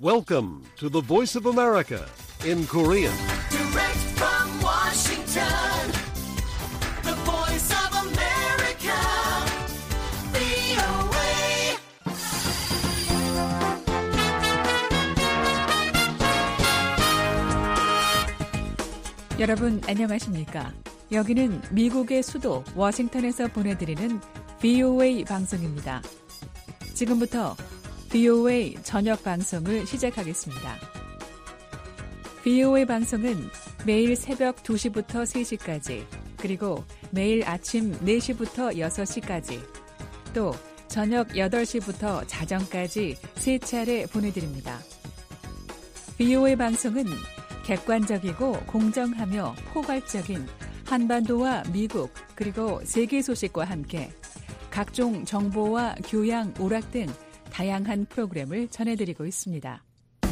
Welcome to the Voice of America in Korean. Direct from Washington, the Voice of America, VOA. 여러분 안녕하십니까? 여기는 미국의 수도 워싱턴에서 보내드리는 VOA 방송입니다. 지금부터 VOA 저녁 방송을 시작하겠습니다. VOA 방송은 매일 새벽 2시부터 3시까지, 그리고 매일 아침 4시부터 6시까지, 또 저녁 8시부터 자정까지 3차례 보내드립니다. VOA 방송은 객관적이고 공정하며 포괄적인 한반도와 미국 그리고 세계 소식과 함께 각종 정보와 교양, 오락 등 다양한 프로그램을 전해드리고 있습니다.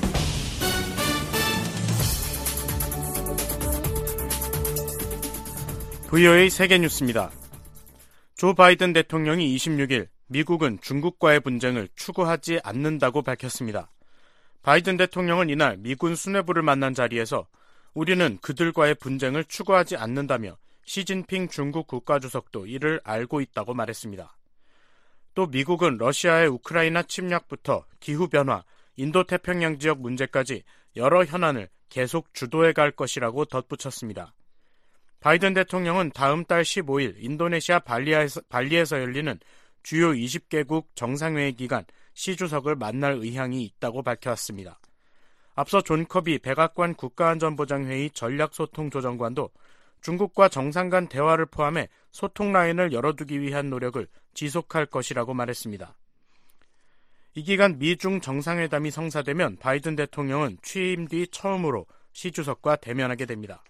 VOA 세계뉴스입니다. 조 바이든 대통령이 26일 미국은 중국과의 분쟁을 추구하지 않는다고 밝혔습니다. 바이든 대통령은 이날 미군 수뇌부를 만난 자리에서 우리는 그들과의 분쟁을 추구하지 않는다며 시진핑 중국 국가주석도 이를 알고 있다고 말했습니다. 또 미국은 러시아의 우크라이나 침략부터 기후변화, 인도태평양 지역 문제까지 여러 현안을 계속 주도해 갈 것이라고 덧붙였습니다. 바이든 대통령은 다음 달 15일 인도네시아 발리에서 열리는 주요 20개국 정상회의 기간 시 주석을 만날 의향이 있다고 밝혀왔습니다. 앞서 존 커비 백악관 국가안전보장회의 전략소통조정관도 중국과 정상 간 대화를 포함해 소통 라인을 열어두기 위한 노력을 지속할 것이라고 말했습니다. 이 기간 미중 정상회담이 성사되면 바이든 대통령은 취임 뒤 처음으로 시 주석과 대면하게 됩니다.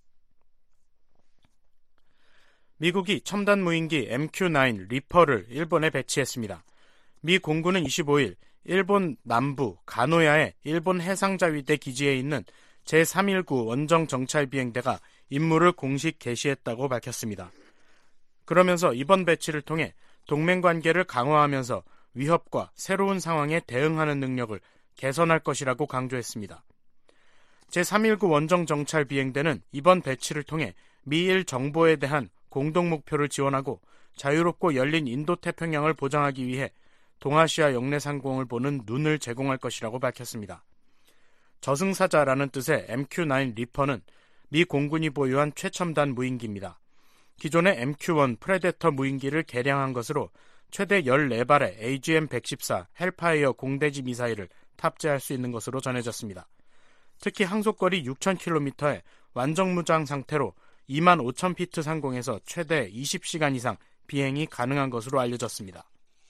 미국이 첨단 무인기 MQ-9 리퍼를 일본에 배치했습니다. 미 공군은 25일 일본 남부 가노야의 일본 해상자위대 기지에 있는 제319 원정 정찰 비행대가 임무를 공식 개시했다고 밝혔습니다. 그러면서 이번 배치를 통해 동맹관계를 강화하면서 위협과 새로운 상황에 대응하는 능력을 개선할 것이라고 강조했습니다. 제319 원정 정찰 비행대는 이번 배치를 통해 미일 정보에 대한 공동 목표를 지원하고 자유롭고 열린 인도태평양을 보장하기 위해 동아시아 영내 상공을 보는 눈을 제공할 것이라고 밝혔습니다. 저승사자라는 뜻의 MQ-9 리퍼는 미 공군이 보유한 최첨단 무인기입니다. 기존의 MQ-1 프레데터 무인기를 개량한 것으로 최대 14발의 AGM-114 헬파이어 공대지 미사일을 탑재할 수 있는 것으로 전해졌습니다. 특히 항속거리 6,000km의 완전 무장 상태로 25,000피트 상공에서 최대 20시간 이상 비행이 가능한 것으로 알려졌습니다.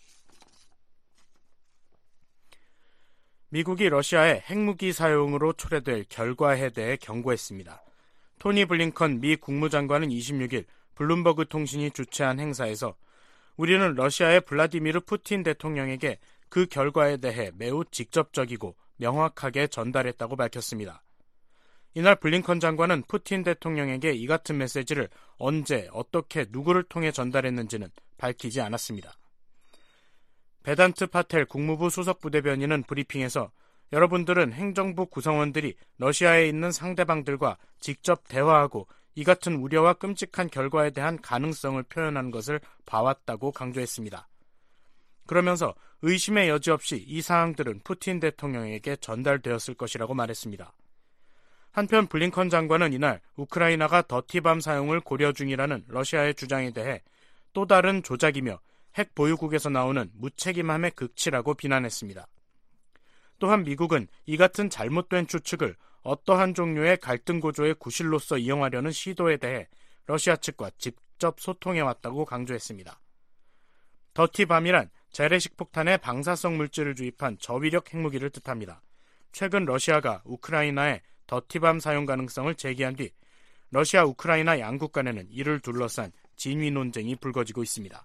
미국이 러시아의 핵무기 사용으로 초래될 결과에 대해 경고했습니다. 토니 블링컨 미 국무장관은 26일 블룸버그 통신이 주최한 행사에서 우리는 러시아의 블라디미르 푸틴 대통령에게 그 결과에 대해 매우 직접적이고 명확하게 전달했다고 밝혔습니다. 이날 블링컨 장관은 푸틴 대통령에게 이 같은 메시지를 언제, 어떻게, 누구를 통해 전달했는지는 밝히지 않았습니다. 베단트 파텔 국무부 수석부대변인은 브리핑에서 여러분들은 행정부 구성원들이 러시아에 있는 상대방들과 직접 대화하고 이 같은 우려와 끔찍한 결과에 대한 가능성을 표현하는 것을 봐왔다고 강조했습니다. 그러면서 의심의 여지 없이 이 사항들은 푸틴 대통령에게 전달되었을 것이라고 말했습니다. 한편 블링컨 장관은 이날 우크라이나가 더티밤 사용을 고려 중이라는 러시아의 주장에 대해 또 다른 조작이며 핵 보유국에서 나오는 무책임함의 극치라고 비난했습니다. 또한 미국은 이 같은 잘못된 추측을 어떠한 종류의 갈등 고조의 구실로서 이용하려는 시도에 대해 러시아 측과 직접 소통해왔다고 강조했습니다. 더티밤이란 재래식 폭탄에 방사성 물질을 주입한 저위력 핵무기를 뜻합니다. 최근 러시아가 우크라이나에 더티밤 사용 가능성을 제기한 뒤 러시아, 우크라이나 양국 간에는 이를 둘러싼 진위 논쟁이 불거지고 있습니다.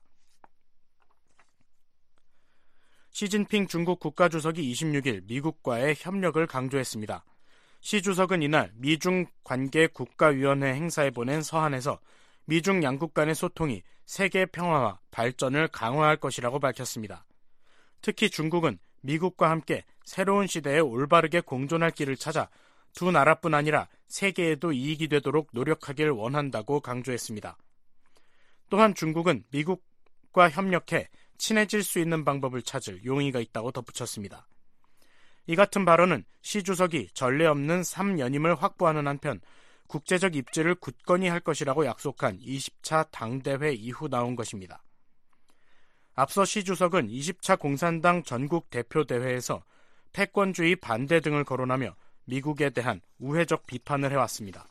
시진핑 중국 국가주석이 26일 미국과의 협력을 강조했습니다. 시 주석은 이날 미중 관계 국가위원회 행사에 보낸 서한에서 미중 양국 간의 소통이 세계 평화와 발전을 강화할 것이라고 밝혔습니다. 특히 중국은 미국과 함께 새로운 시대에 올바르게 공존할 길을 찾아 두 나라뿐 아니라 세계에도 이익이 되도록 노력하길 원한다고 강조했습니다. 또한 중국은 미국과 협력해 친해질 수 있는 방법을 찾을 용의가 있다고 덧붙였습니다. 이 같은 발언은 시 주석이 전례 없는 3연임을 확보하는 한편 국제적 입지를 굳건히 할 것이라고 약속한 20차 당대회 이후 나온 것입니다. 앞서 시 주석은 20차 공산당 전국 대표대회에서 패권주의 반대 등을 거론하며 미국에 대한 우회적 비판을 해왔습니다.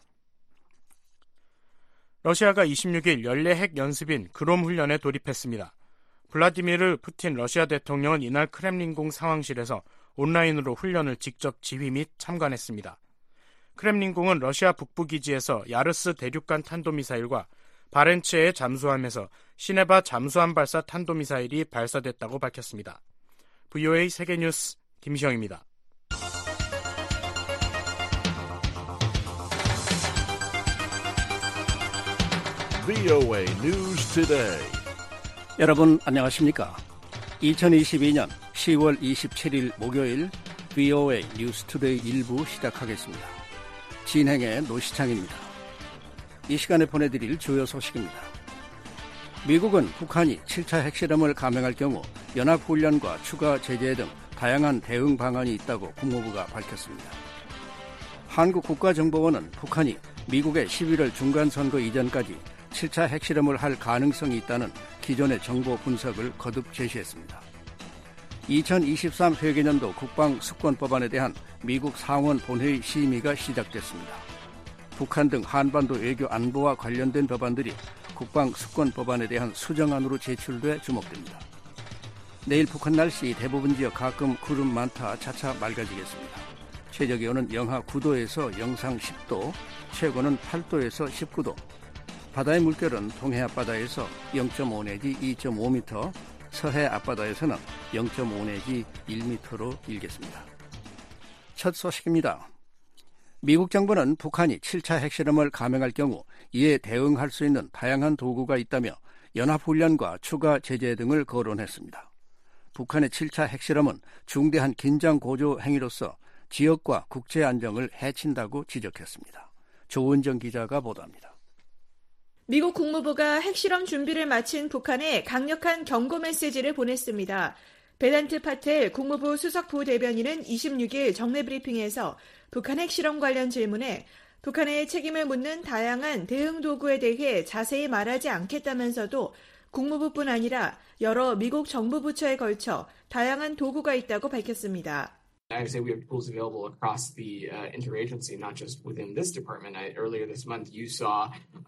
러시아가 26일 연례 핵 연습인 그롬 훈련에 돌입했습니다. 블라디미르 푸틴 러시아 대통령은 이날 크렘린궁 상황실에서 온라인으로 훈련을 직접 지휘 및 참관했습니다. 크렘린궁은 러시아 북부기지에서 야르스 대륙간 탄도미사일과 바렌츠해에 잠수함에서 시네바 잠수함 발사 탄도미사일이 발사됐다고 밝혔습니다. VOA 세계뉴스 김시영입니다. VOA News Today. 여러분 안녕하십니까? 2022년 10월 27일 목요일 VOA 뉴스 투데이 1부 시작하겠습니다. 진행의 노시창입니다. 이 시간에 보내드릴 주요 소식입니다. 미국은 북한이 7차 핵실험을 감행할 경우 연합훈련과 추가 제재 등 다양한 대응 방안이 있다고 국무부가 밝혔습니다. 한국국가정보원은 북한이 미국의 11월 중간선거 이전까지 7차 핵실험을 할 가능성이 있다는 기존의 정보 분석을 거듭 제시했습니다. 2023 회계년도 국방수권법안에 대한 미국 상원 본회의 심의가 시작됐습니다. 북한 등 한반도 외교 안보와 관련된 법안들이 국방수권법안에 대한 수정안으로 제출돼 주목됩니다. 내일 북한 날씨 대부분 지역 가끔 구름 많다 차차 맑아지겠습니다. 최저기온은 영하 9도에서 영상 10도, 최고는 8도에서 19도, 바다의 물결은 동해 앞바다에서 0.5 내지 2.5m, 서해 앞바다에서는 0.5 내지 1m로 일겠습니다. 첫 소식입니다. 미국 정부는 북한이 7차 핵실험을 감행할 경우 이에 대응할 수 있는 다양한 도구가 있다며 연합훈련과 추가 제재 등을 거론했습니다. 북한의 7차 핵실험은 중대한 긴장 고조 행위로서 지역과 국제 안정을 해친다고 지적했습니다. 조은정 기자가 보도합니다. 미국 국무부가 핵실험 준비를 마친 북한에 강력한 경고 메시지를 보냈습니다. 베단트 파텔 국무부 수석 부대변인은 26일 정례 브리핑에서 북한 핵실험 관련 질문에 북한의 책임을 묻는 다양한 대응 도구에 대해 자세히 말하지 않겠다면서도 국무부뿐 아니라 여러 미국 정부 부처에 걸쳐 다양한 도구가 있다고 밝혔습니다. I would say we have tools available across the interagency, not just within this department. Earlier this month, you saw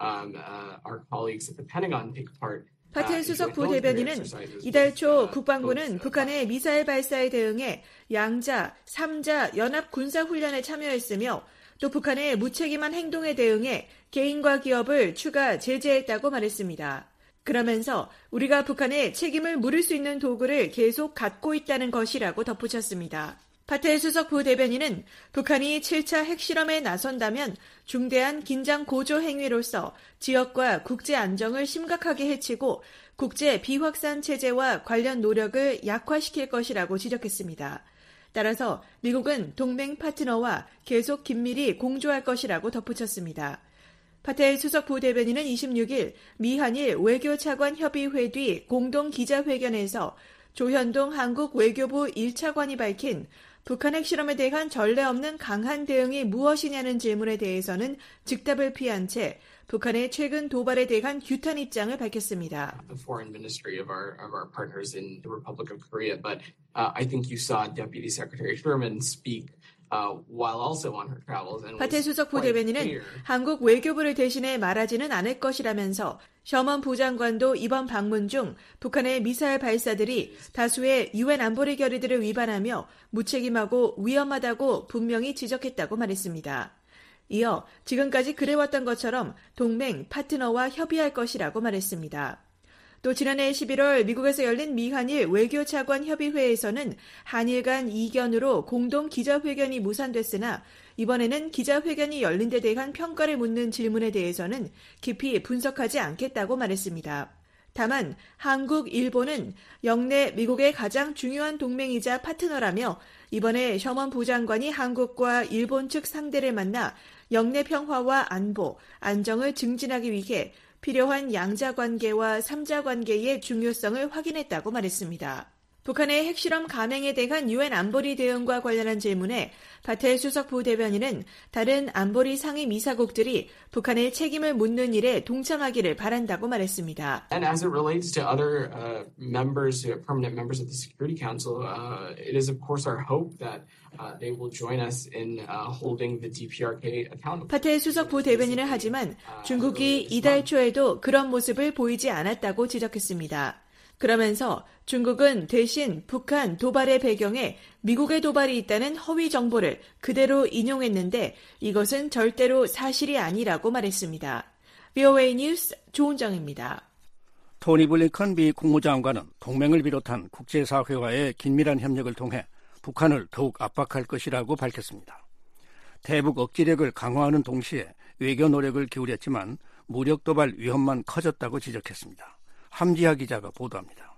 our colleagues at the Pentagon take part. 파텔 수석 부대변인은 이달 초 국방부는 북한의 미사일 발사에 대응해 양자, 3자 연합 군사훈련에 참여했으며 또 북한의 무책임한 행동에 대응해 개인과 기업을 추가 제재했다고 말했습니다. 그러면서 우리가 북한에 책임을 물을 수 있는 도구를 계속 갖고 있다는 것이라고 덧붙였습니다. 파텔 수석 부대변인은 북한이 7차 핵실험에 나선다면 중대한 긴장 고조 행위로서 지역과 국제 안정을 심각하게 해치고 국제 비확산 체제와 관련 노력을 약화시킬 것이라고 지적했습니다. 따라서 미국은 동맹 파트너와 계속 긴밀히 공조할 것이라고 덧붙였습니다. 파텔 수석 부대변인은 26일 미한일 외교차관 협의회 뒤 공동 기자회견에서 조현동 한국 외교부 1차관이 밝힌 북한 핵실험에 대한 전례 없는 강한 대응이 무엇이냐는 질문에 대해서는 즉답을 피한 채 북한의 최근 도발에 대한 규탄 입장을 밝혔습니다. The foreign ministry of our partners in the Republic of Korea, but I think you saw Deputy Secretary Sherman speak while also on her travels. 파텔 수석 부대변인은 한국 외교부를 대신해 말하지는 않을 것이라면서 셔먼 부장관도 이번 방문 중 북한의 미사일 발사들이 다수의 유엔 안보리 결의들을 위반하며 무책임하고 위험하다고 분명히 지적했다고 말했습니다. 이어 지금까지 그래왔던 것처럼 동맹, 파트너와 협의할 것이라고 말했습니다. 또 지난해 11월 미국에서 열린 미한일 외교차관 협의회에서는 한일 간 이견으로 공동 기자회견이 무산됐으나 이번에는 기자회견이 열린 데 대한 평가를 묻는 질문에 대해서는 깊이 분석하지 않겠다고 말했습니다. 다만 한국, 일본은 영내 미국의 가장 중요한 동맹이자 파트너라며 이번에 셔먼 부장관이 한국과 일본 측 상대를 만나 영내 평화와 안보, 안정을 증진하기 위해 필요한 양자 관계와 삼자 관계의 중요성을 확인했다고 말했습니다. 북한의 핵실험 감행에 대한 유엔 안보리 대응과 관련한 질문에 파텔 수석 부대변인은 다른 안보리 상임 이사국들이 북한의 책임을 묻는 일에 동참하기를 바란다고 말했습니다. And as it relates to other members, permanent members of the Security Council, it is of course our hope that they will join us in holding the DPRK accountable. 파텔 수석 부대변인은 하지만 중국이 이달 초에도 그런 모습을 보이지 않았다고 지적했습니다. 그러면서 중국은 대신 북한 도발의 배경에 미국의 도발이 있다는 허위 정보를 그대로 인용했는데 이것은 절대로 사실이 아니라고 말했습니다. VOA 뉴스 조은정입니다. 토니 블링컨 미 국무장관은 동맹을 비롯한 국제사회와의 긴밀한 협력을 통해 북한을 더욱 압박할 것이라고 밝혔습니다. 대북 억지력을 강화하는 동시에 외교 노력을 기울였지만 무력 도발 위험만 커졌다고 지적했습니다. 함지하 기자가 보도합니다.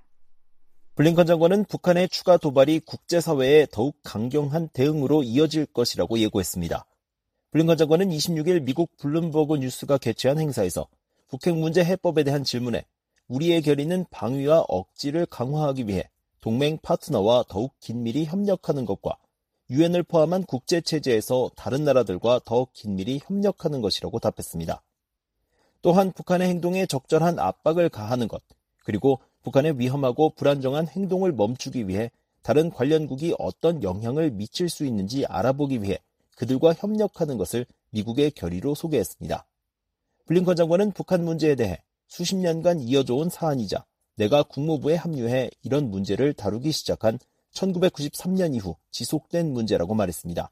블링컨 장관은 북한의 추가 도발이 국제사회에 더욱 강경한 대응으로 이어질 것이라고 예고했습니다. 블링컨 장관은 26일 미국 블룸버그 뉴스가 개최한 행사에서 북핵 문제 해법에 대한 질문에 우리의 결의는 방위와 억지를 강화하기 위해 동맹 파트너와 더욱 긴밀히 협력하는 것과 유엔을 포함한 국제체제에서 다른 나라들과 더 긴밀히 협력하는 것이라고 답했습니다. 또한 북한의 행동에 적절한 압박을 가하는 것, 그리고 북한의 위험하고 불안정한 행동을 멈추기 위해 다른 관련국이 어떤 영향을 미칠 수 있는지 알아보기 위해 그들과 협력하는 것을 미국의 결의로 소개했습니다. 블링컨 장관은 북한 문제에 대해 수십 년간 이어져온 사안이자 내가 국무부에 합류해 이런 문제를 다루기 시작한 1993년 이후 지속된 문제라고 말했습니다.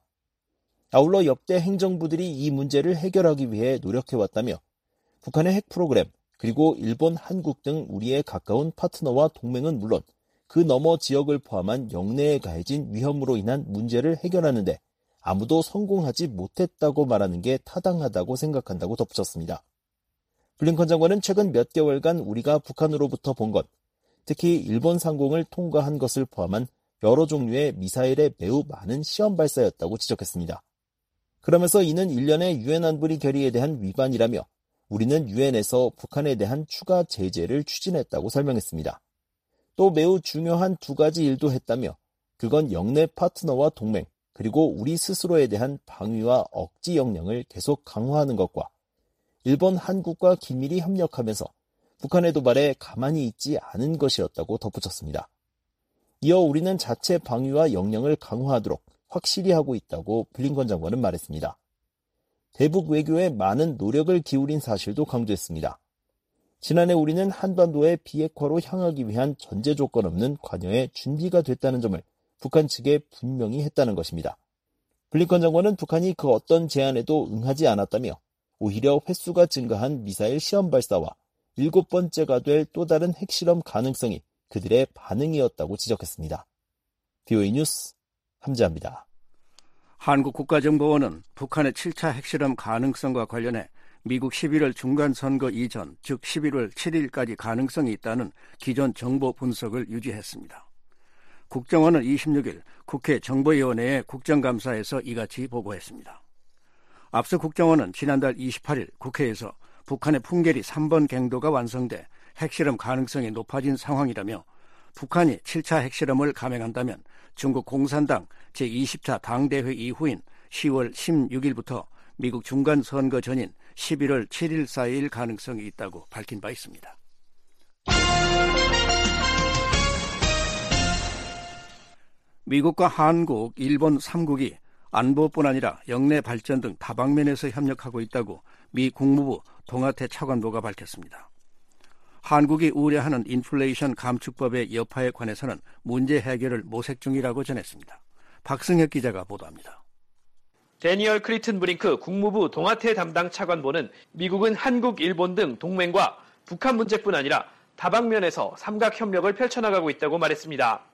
아울러 역대 행정부들이 이 문제를 해결하기 위해 노력해왔다며 북한의 핵 프로그램, 그리고 일본, 한국 등 우리의 가까운 파트너와 동맹은 물론 그 너머 지역을 포함한 영내에 가해진 위험으로 인한 문제를 해결하는 데 아무도 성공하지 못했다고 말하는 게 타당하다고 생각한다고 덧붙였습니다. 블링컨 장관은 최근 몇 개월간 우리가 북한으로부터 본 것, 특히 일본 상공을 통과한 것을 포함한 여러 종류의 미사일의 매우 많은 시험 발사였다고 지적했습니다. 그러면서 이는 일련의 유엔 안보리 결의에 대한 위반이라며 우리는 유엔에서 북한에 대한 추가 제재를 추진했다고 설명했습니다. 또 매우 중요한 두 가지 일도 했다며 그건 영내 파트너와 동맹, 그리고 우리 스스로에 대한 방위와 억지 역량을 계속 강화하는 것과 일본, 한국과 긴밀히 협력하면서 북한의 도발에 가만히 있지 않은 것이었다고 덧붙였습니다. 이어 우리는 자체 방위와 역량을 강화하도록 확실히 하고 있다고 블링컨 장관은 말했습니다. 대북 외교에 많은 노력을 기울인 사실도 강조했습니다. 지난해 우리는 한반도의 비핵화로 향하기 위한 전제 조건 없는 관여에 준비가 됐다는 점을 북한 측에 분명히 했다는 것입니다. 블링컨 장관은 북한이 그 어떤 제안에도 응하지 않았다며 오히려 횟수가 증가한 미사일 시험 발사와 7번째가 될 또 다른 핵실험 가능성이 그들의 반응이었다고 지적했습니다. VOA 뉴스 함지아입니다. 한국 국가정보원은 북한의 7차 핵실험 가능성과 관련해 미국 11월 중간선거 이전, 즉 11월 7일까지 가능성이 있다는 기존 정보 분석을 유지했습니다. 국정원은 26일 국회 정보위원회의 국정감사에서 이같이 보고했습니다. 앞서 국정원은 지난달 28일 국회에서 북한의 풍계리 3번 갱도가 완성돼 핵실험 가능성이 높아진 상황이라며 북한이 7차 핵실험을 감행한다면 중국 공산당 제20차 당대회 이후인 10월 16일부터 미국 중간선거 전인 11월 7일 사이일 가능성이 있다고 밝힌 바 있습니다. 미국과 한국, 일본 3국이 안보뿐 아니라 영내 발전 등 다방면에서 협력하고 있다고 미 국무부 동아태 차관보가 밝혔습니다. 한국이 우려하는 인플레이션 감축법의 여파에 관해서는 문제 해결을 모색 중이라고 전했습니다. 박승혁 기자가 보도합니다. 데니얼 크리튼 브링크 국무부 동아태 담당 차관보는 미국은 한국, 일본 등 동맹과 북한 문제뿐 아니라 다방면에서 삼각협력을 펼쳐나가고 있다고 말했습니다.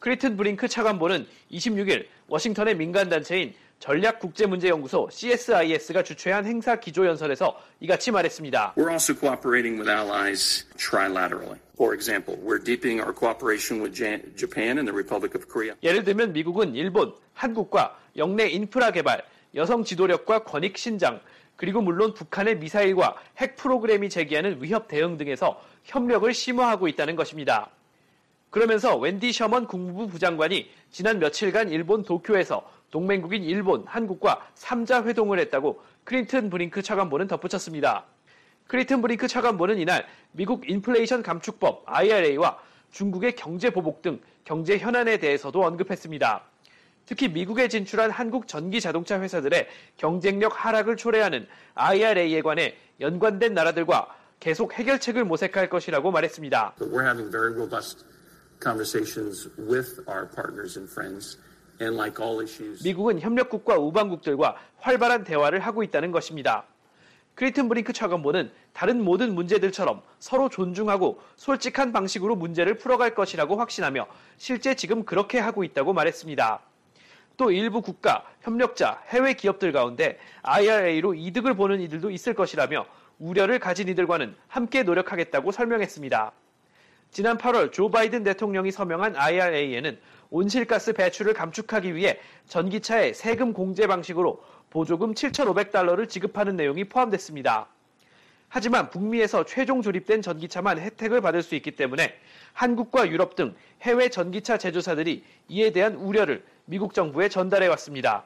크리튼 브링크 차관보는 26일 워싱턴의 민간단체인 전략국제문제연구소 CSIS가 주최한 행사 기조연설에서 이같이 말했습니다. We're also cooperating with allies trilaterally. For example, we're deepening our cooperation with Japan and the Republic of Korea. 예를 들면 미국은 일본, 한국과 영내 인프라 개발, 여성 지도력과 권익 신장, 그리고 물론 북한의 미사일과 핵 프로그램이 제기하는 위협 대응 등에서 협력을 심화하고 있다는 것입니다. 그러면서 웬디 셔먼 국무부 부장관이 지난 며칠간 일본 도쿄에서 동맹국인 일본, 한국과 3자 회동을 했다고 크리튼 브링크 차관보는 덧붙였습니다. 크리튼 브링크 차관보는 이날 미국 인플레이션 감축법 IRA와 중국의 경제 보복 등 경제 현안에 대해서도 언급했습니다. 특히 미국에 진출한 한국 전기 자동차 회사들의 경쟁력 하락을 초래하는 IRA에 관해 연관된 나라들과 계속 해결책을 모색할 것이라고 말했습니다. We're having very robust conversations with our partners and friends. And like all issues, 미국은 협력국과 우방국들과 활발한 대화를 하고 있다는 것입니다. 크리튼 브링크 차관보는 다른 모든 문제들처럼 서로 존중하고 솔직한 방식으로 문제를 풀어갈 것이라고 확신하며 실제 지금 그렇게 하고 있다고 말했습니다. 또 일부 국가, 협력자, 해외 기업들 가운데 IRA로 이득을 보는 이들도 있을 것이라며 우려를 가진 이들과는 함께 노력하겠다고 설명했습니다. 지난 8월 조 바이든 대통령이 서명한 IRA에는 온실가스 배출을 감축하기 위해 전기차의 세금 공제 방식으로 보조금 $7,500를 지급하는 내용이 포함됐습니다. 하지만 북미에서 최종 조립된 전기차만 혜택을 받을 수 있기 때문에 한국과 유럽 등 해외 전기차 제조사들이 이에 대한 우려를 미국 정부에 전달해 왔습니다.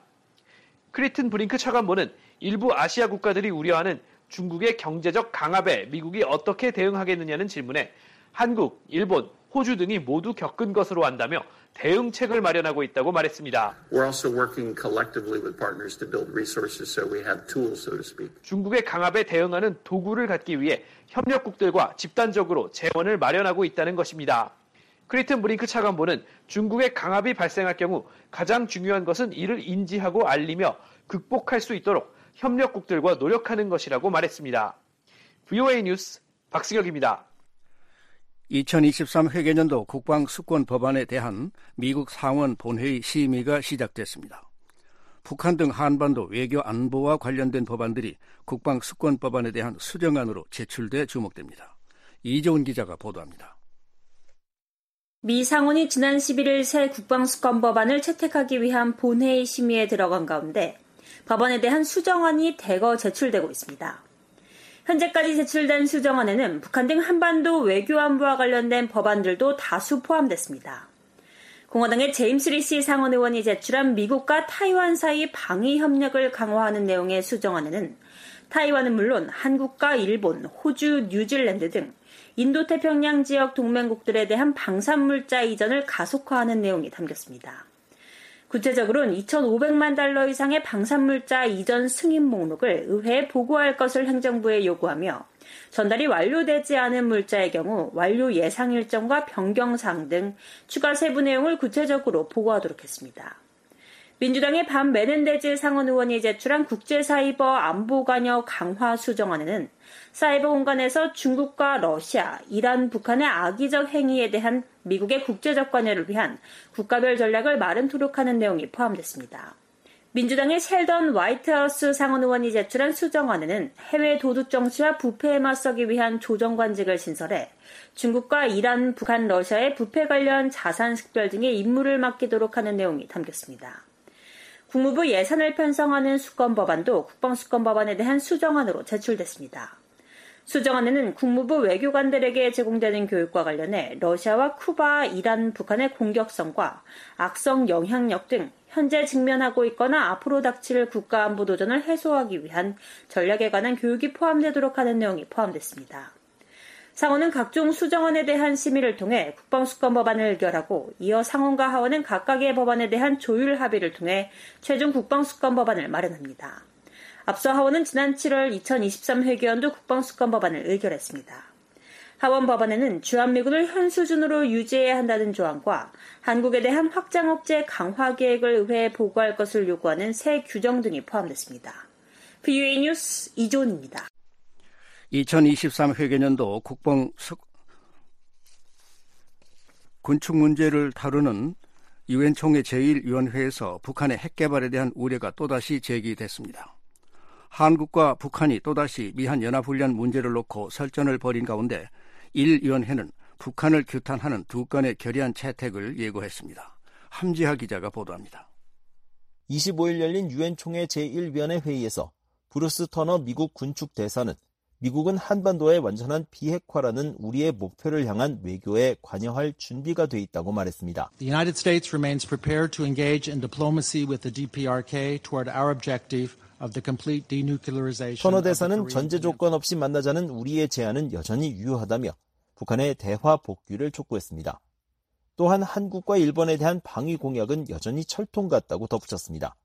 크리튼 브링크 차관보는 일부 아시아 국가들이 우려하는 중국의 경제적 강압에 미국이 어떻게 대응하겠느냐는 질문에 한국, 일본, 호주 등이 모두 겪은 것으로 안다며 대응책을 마련하고 있다고 말했습니다. we're also working collectively with partners to build resources so we have tools, so to speak. 중국의 강압에 대응하는 도구를 갖기 위해 협력국들과 집단적으로 재원을 마련하고 있다는 것입니다. 크리튼 브링크 차관보는 중국의 강압이 발생할 경우 가장 중요한 것은 이를 인지하고 알리며 극복할 수 있도록 협력국들과 노력하는 것이라고 말했습니다. VOA 뉴스 박승혁입니다. 2023 회계년도 국방수권 법안에 대한 미국 상원 본회의 심의가 시작됐습니다. 북한 등 한반도 외교 안보와 관련된 법안들이 국방수권 법안에 대한 수정안으로 제출돼 주목됩니다. 이재훈 기자가 보도합니다. 미 상원이 지난 11일 새 국방수권 법안을 채택하기 위한 본회의 심의에 들어간 가운데 법안에 대한 수정안이 대거 제출되고 있습니다. 현재까지 제출된 수정안에는 북한 등 한반도 외교 안보와 관련된 법안들도 다수 포함됐습니다. 공화당의 제임스 리시 상원 의원이 제출한 미국과 타이완 사이 방위 협력을 강화하는 내용의 수정안에는 타이완은 물론 한국과 일본, 호주, 뉴질랜드 등 인도태평양 지역 동맹국들에 대한 방산물자 이전을 가속화하는 내용이 담겼습니다. 구체적으로는 2,500만 달러 이상의 방산물자 이전 승인 목록을 의회에 보고할 것을 행정부에 요구하며 전달이 완료되지 않은 물자의 경우 완료 예상 일정과 변경사항 등 추가 세부 내용을 구체적으로 보고하도록 했습니다. 민주당의 반 메넨데즈 상원 의원이 제출한 국제사이버 안보관여 강화 수정안에는 사이버 공간에서 중국과 러시아, 이란, 북한의 악의적 행위에 대한 미국의 국제적 관여를 위한 국가별 전략을 마련토록 하는 내용이 포함됐습니다. 민주당의 셸던 화이트하우스 상원 의원이 제출한 수정안에는 해외 도둑 정치와 부패에 맞서기 위한 조정관직을 신설해 중국과 이란, 북한, 러시아의 부패 관련 자산 식별 등의 임무를 맡기도록 하는 내용이 담겼습니다. 국무부 예산을 편성하는 수권법안도 국방수권법안에 대한 수정안으로 제출됐습니다. 수정안에는 국무부 외교관들에게 제공되는 교육과 관련해 러시아와 쿠바, 이란, 북한의 공격성과 악성 영향력 등 현재 직면하고 있거나 앞으로 닥칠 국가안보 도전을 해소하기 위한 전략에 관한 교육이 포함되도록 하는 내용이 포함됐습니다. 상원은 각종 수정안에 대한 심의를 통해 국방수권 법안을 의결하고 이어 상원과 하원은 각각의 법안에 대한 조율 합의를 통해 최종 국방수권 법안을 마련합니다. 앞서 하원은 지난 7월 2023 회계연도 국방수권 법안을 의결했습니다. 하원 법안에는 주한미군을 현 수준으로 유지해야 한다는 조항과 한국에 대한 확장 억제 강화 계획을 의회에 보고할 것을 요구하는 새 규정 등이 포함됐습니다. VOA 뉴스 이조은입니다. 2023 회계년도 군축 문제를 다루는 유엔 총회 제1위원회에서 북한의 핵 개발에 대한 우려가 또다시 제기됐습니다. 한국과 북한이 또다시 미한 연합훈련 문제를 놓고 설전을 벌인 가운데 1위원회는 북한을 규탄하는 두 건의 결의안 채택을 예고했습니다. 함지하 기자가 보도합니다. 25일 열린 유엔 총회 제1위원회 회의에서 브루스 터너 미국 군축 대사는 미국은 한반도의 완전한 비핵화라는 우리의 목표를 향한 외교에 관여할 준비가 돼 있다고 말했습니다. The United States remains prepared to engage in diplomacy with the DPRK toward our objective of the complete denuclearization. 터너 대사는 전제 조건 없이 만나자는 우리의 제안은 여전히 유효하다며 북한의 대화 복귀를 촉구했습니다. 또한 한국과 일본에 대한 방위 공약은 여전히 철통 같다고 덧붙였습니다.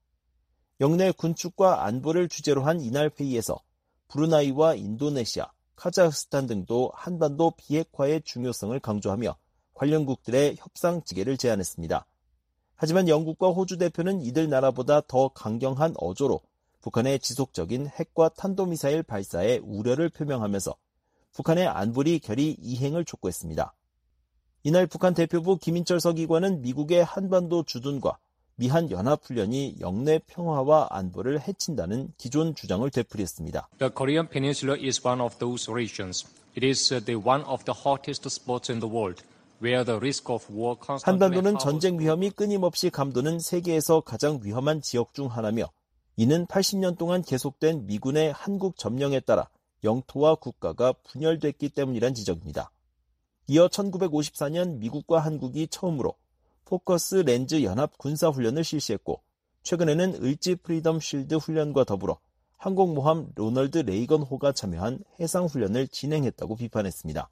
영내 군축과 안보를 주제로 한 이날 회의에서 브루나이와 인도네시아, 카자흐스탄 등도 한반도 비핵화의 중요성을 강조하며 관련국들의 협상 지개를 제안했습니다. 하지만 영국과 호주 대표는 이들 나라보다 더 강경한 어조로 북한의 지속적인 핵과 탄도미사일 발사에 우려를 표명하면서 북한의 안보리 결의 이행을 촉구했습니다. 이날 북한 대표부 김인철 서기관은 미국의 한반도 주둔과 미한 연합훈련이 영내 평화와 안보를 해친다는 기존 주장을 되풀이했습니다. The Korean Peninsula is one of those regions. It is one of the hottest spots in the world, where the risk of war constantly. 한반도는 전쟁 위험이 끊임없이 감도는 세계에서 가장 위험한 지역 중 하나며 이는 80년 동안 계속된 미군의 한국 점령에 따라 영토와 국가가 분열됐기 때문이란 지적입니다. 이어 1954년 미국과 한국이 처음으로 포커스 렌즈 연합 군사훈련을 실시했고 최근에는 을지 프리덤 쉴드 훈련과 더불어 항공모함 로널드 레이건호가 참여한 해상훈련을 진행했다고 비판했습니다.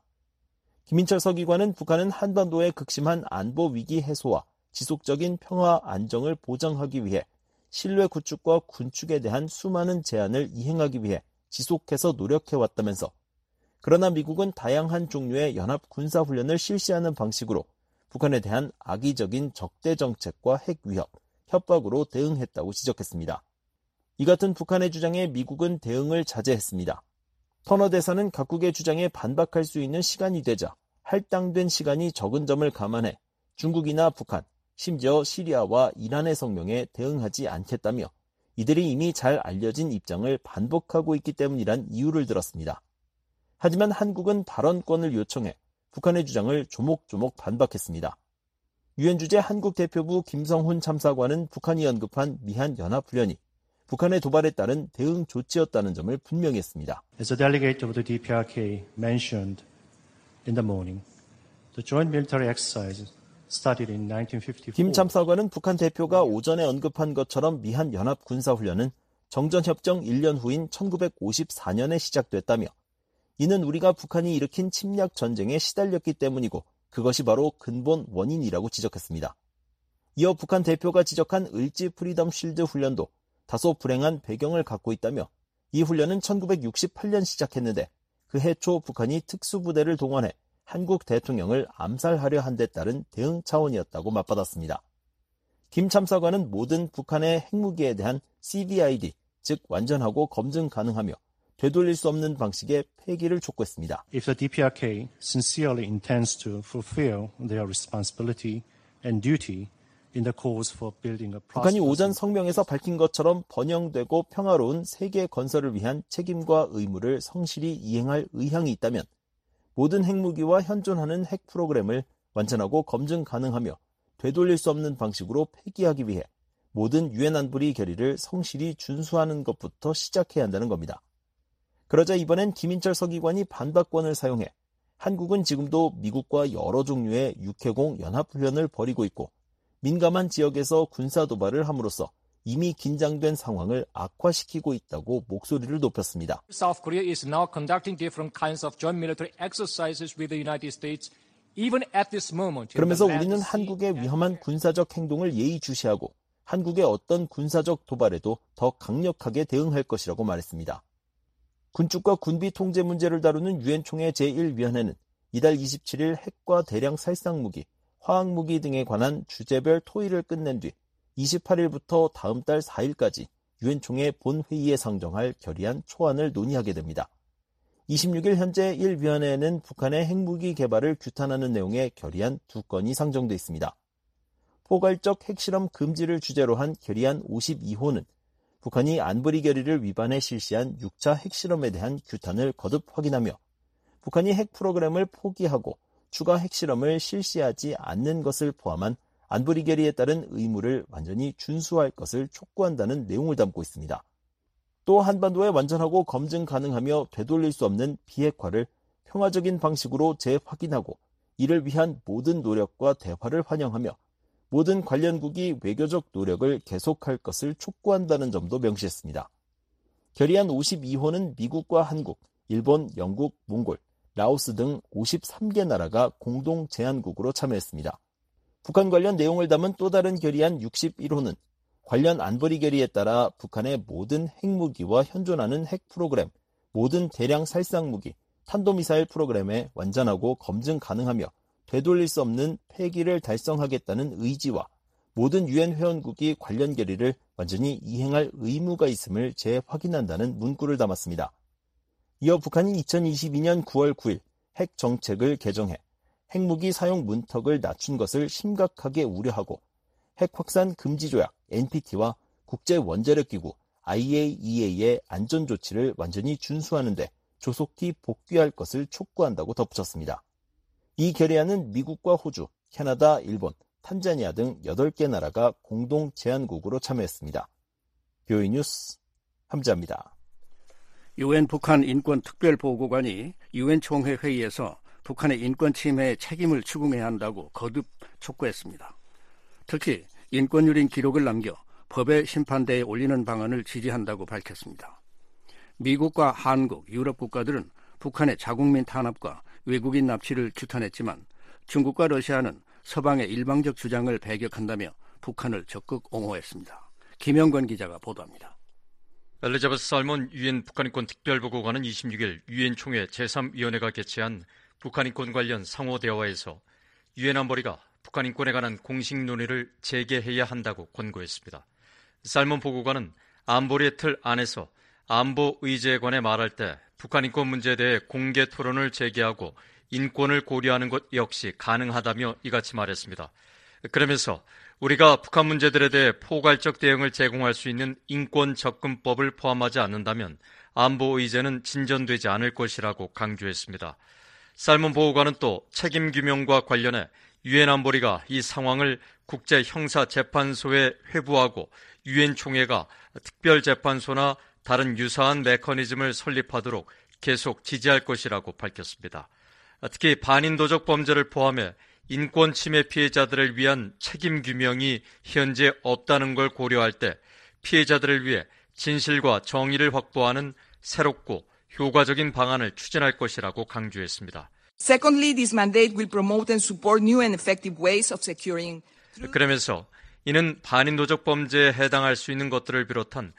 김인철 서기관은 북한은 한반도의 극심한 안보 위기 해소와 지속적인 평화 안정을 보장하기 위해 신뢰 구축과 군축에 대한 수많은 제안을 이행하기 위해 지속해서 노력해왔다면서 그러나 미국은 다양한 종류의 연합 군사훈련을 실시하는 방식으로 북한에 대한 악의적인 적대 정책과 핵 위협, 협박으로 대응했다고 지적했습니다. 이 같은 북한의 주장에 미국은 대응을 자제했습니다. 터너 대사는 각국의 주장에 반박할 수 있는 시간이 되자 할당된 시간이 적은 점을 감안해 중국이나 북한, 심지어 시리아와 이란의 성명에 대응하지 않겠다며 이들이 이미 잘 알려진 입장을 반복하고 있기 때문이란 이유를 들었습니다. 하지만 한국은 발언권을 요청해 북한의 주장을 조목조목 반박했습니다. 유엔 주재 한국 대표부 김성훈 참사관은 북한이 언급한 미한 연합훈련이 북한의 도발에 따른 대응 조치였다는 점을 분명히 했습니다. As a delegate of the DPRK mentioned in the morning, the joint military exercise started in 1954. 김 참사관은 북한 대표가 오전에 언급한 것처럼 미한 연합 군사훈련은 정전협정 1년 후인 1954년에 시작됐다며 이는 우리가 북한이 일으킨 침략 전쟁에 시달렸기 때문이고 그것이 바로 근본 원인이라고 지적했습니다. 이어 북한 대표가 지적한 을지 프리덤 쉴드 훈련도 다소 불행한 배경을 갖고 있다며 이 훈련은 1968년 시작했는데 그해 초 북한이 특수부대를 동원해 한국 대통령을 암살하려 한 데 따른 대응 차원이었다고 맞받았습니다. 김 참사관은 모든 북한의 핵무기에 대한 CVID, 즉 완전하고 검증 가능하며 되돌릴 수 없는 방식의 폐기를 촉구했습니다. If the DPRK sincerely intends to fulfill their responsibility and duty in the cause for building a 북한이 오전 성명에서 밝힌 것처럼 번영되고 평화로운 세계 건설을 위한 책임과 의무를 성실히 이행할 의향이 있다면 모든 핵무기와 현존하는 핵 프로그램을 완전하고 검증 가능하며 되돌릴 수 없는 방식으로 폐기하기 위해 모든 유엔 안보리 결의를 성실히 준수하는 것부터 시작해야 한다는 겁니다. 그러자 이번엔 김인철 서기관이 반박권을 사용해 한국은 지금도 미국과 여러 종류의 육해공 연합훈련을 벌이고 있고 민감한 지역에서 군사 도발을 함으로써 이미 긴장된 상황을 악화시키고 있다고 목소리를 높였습니다. South Korea is now conducting different kinds of joint military exercises with the United States even at this moment. 그러면서 우리는 한국의 위험한 군사적 행동을 예의주시하고 한국의 어떤 군사적 도발에도 더 강력하게 대응할 것이라고 말했습니다. 군축과 군비 통제 문제를 다루는 유엔 총회 제1위원회는 이달 27일 핵과 대량 살상무기, 화학무기 등에 관한 주제별 토의를 끝낸 뒤 28일부터 다음 달 4일까지 유엔 총회 본회의에 상정할 결의안 초안을 논의하게 됩니다. 26일 현재 1위원회에는 북한의 핵무기 개발을 규탄하는 내용의 결의안 2건이 상정돼 있습니다. 포괄적 핵실험 금지를 주제로 한 결의안 52호는 북한이 안보리 결의를 위반해 실시한 6차 핵실험에 대한 규탄을 거듭 확인하며 북한이 핵 프로그램을 포기하고 추가 핵실험을 실시하지 않는 것을 포함한 안보리 결의에 따른 의무를 완전히 준수할 것을 촉구한다는 내용을 담고 있습니다. 또 한반도에 완전하고 검증 가능하며 되돌릴 수 없는 비핵화를 평화적인 방식으로 재확인하고 이를 위한 모든 노력과 대화를 환영하며 모든 관련국이 외교적 노력을 계속할 것을 촉구한다는 점도 명시했습니다. 결의안 52호는 미국과 한국, 일본, 영국, 몽골, 라오스 등 53개 나라가 공동 제안국으로 참여했습니다. 북한 관련 내용을 담은 또 다른 결의안 61호는 관련 안보리 결의에 따라 북한의 모든 핵무기와 현존하는 핵 프로그램, 모든 대량 살상무기, 탄도미사일 프로그램에 완전하고 검증 가능하며 되돌릴 수 없는 폐기를 달성하겠다는 의지와 모든 유엔 회원국이 관련 결의를 완전히 이행할 의무가 있음을 재확인한다는 문구를 담았습니다. 이어 북한이 2022년 9월 9일 핵 정책을 개정해 핵무기 사용 문턱을 낮춘 것을 심각하게 우려하고 핵 확산 금지 조약 NPT와 국제 원자력 기구 IAEA의 안전 조치를 완전히 준수하는 데 조속히 복귀할 것을 촉구한다고 덧붙였습니다. 이 결의안은 미국과 호주, 캐나다, 일본, 탄자니아 등 8개 나라가 공동 제안국으로 참여했습니다. BOE 뉴스 함지아입니다. 유엔 북한 인권특별보고관이 유엔 총회 회의에서 북한의 인권 침해에 책임을 추궁해야 한다고 거듭 촉구했습니다. 특히 인권유린 기록을 남겨 법의 심판대에 올리는 방안을 지지한다고 밝혔습니다. 미국과 한국, 유럽 국가들은 북한의 자국민 탄압과 외국인 납치를 규탄했지만 중국과 러시아는 서방의 일방적 주장을 배격한다며 북한을 적극 옹호했습니다. 김영건 기자가 보도합니다. 엘리자베스 살몬 유엔 북한인권 특별보고관은 26일 유엔 총회 제3위원회가 개최한 북한인권 관련 상호대화에서 유엔 안보리가 북한인권에 관한 공식 논의를 재개해야 한다고 권고했습니다. 살몬 보고관은 안보리의 틀 안에서 안보 의제에 관해 말할 때 북한 인권 문제에 대해 공개 토론을 재개하고 인권을 고려하는 것 역시 가능하다며 이같이 말했습니다. 그러면서 우리가 북한 문제들에 대해 포괄적 대응을 제공할 수 있는 인권 접근법을 포함하지 않는다면 안보 의제는 진전되지 않을 것이라고 강조했습니다. 살몬 보고관은 또 책임 규명과 관련해 유엔 안보리가 이 상황을 국제형사재판소에 회부하고 유엔 총회가 특별재판소나 다른 유사한 메커니즘을 설립하도록 계속 지지할 것이라고 밝혔습니다. 특히 반인도적 범죄를 포함해 인권 침해 피해자들을 위한 책임 규명이 현재 없다는 걸 고려할 때 피해자들을 위해 진실과 정의를 확보하는 새롭고 효과적인 방안을 추진할 것이라고 강조했습니다. Secondly, this mandate will promote and support new and effective ways of securing. 그러면서 이는 반인도적 범죄에 해당할 수 있는 것들을 비롯한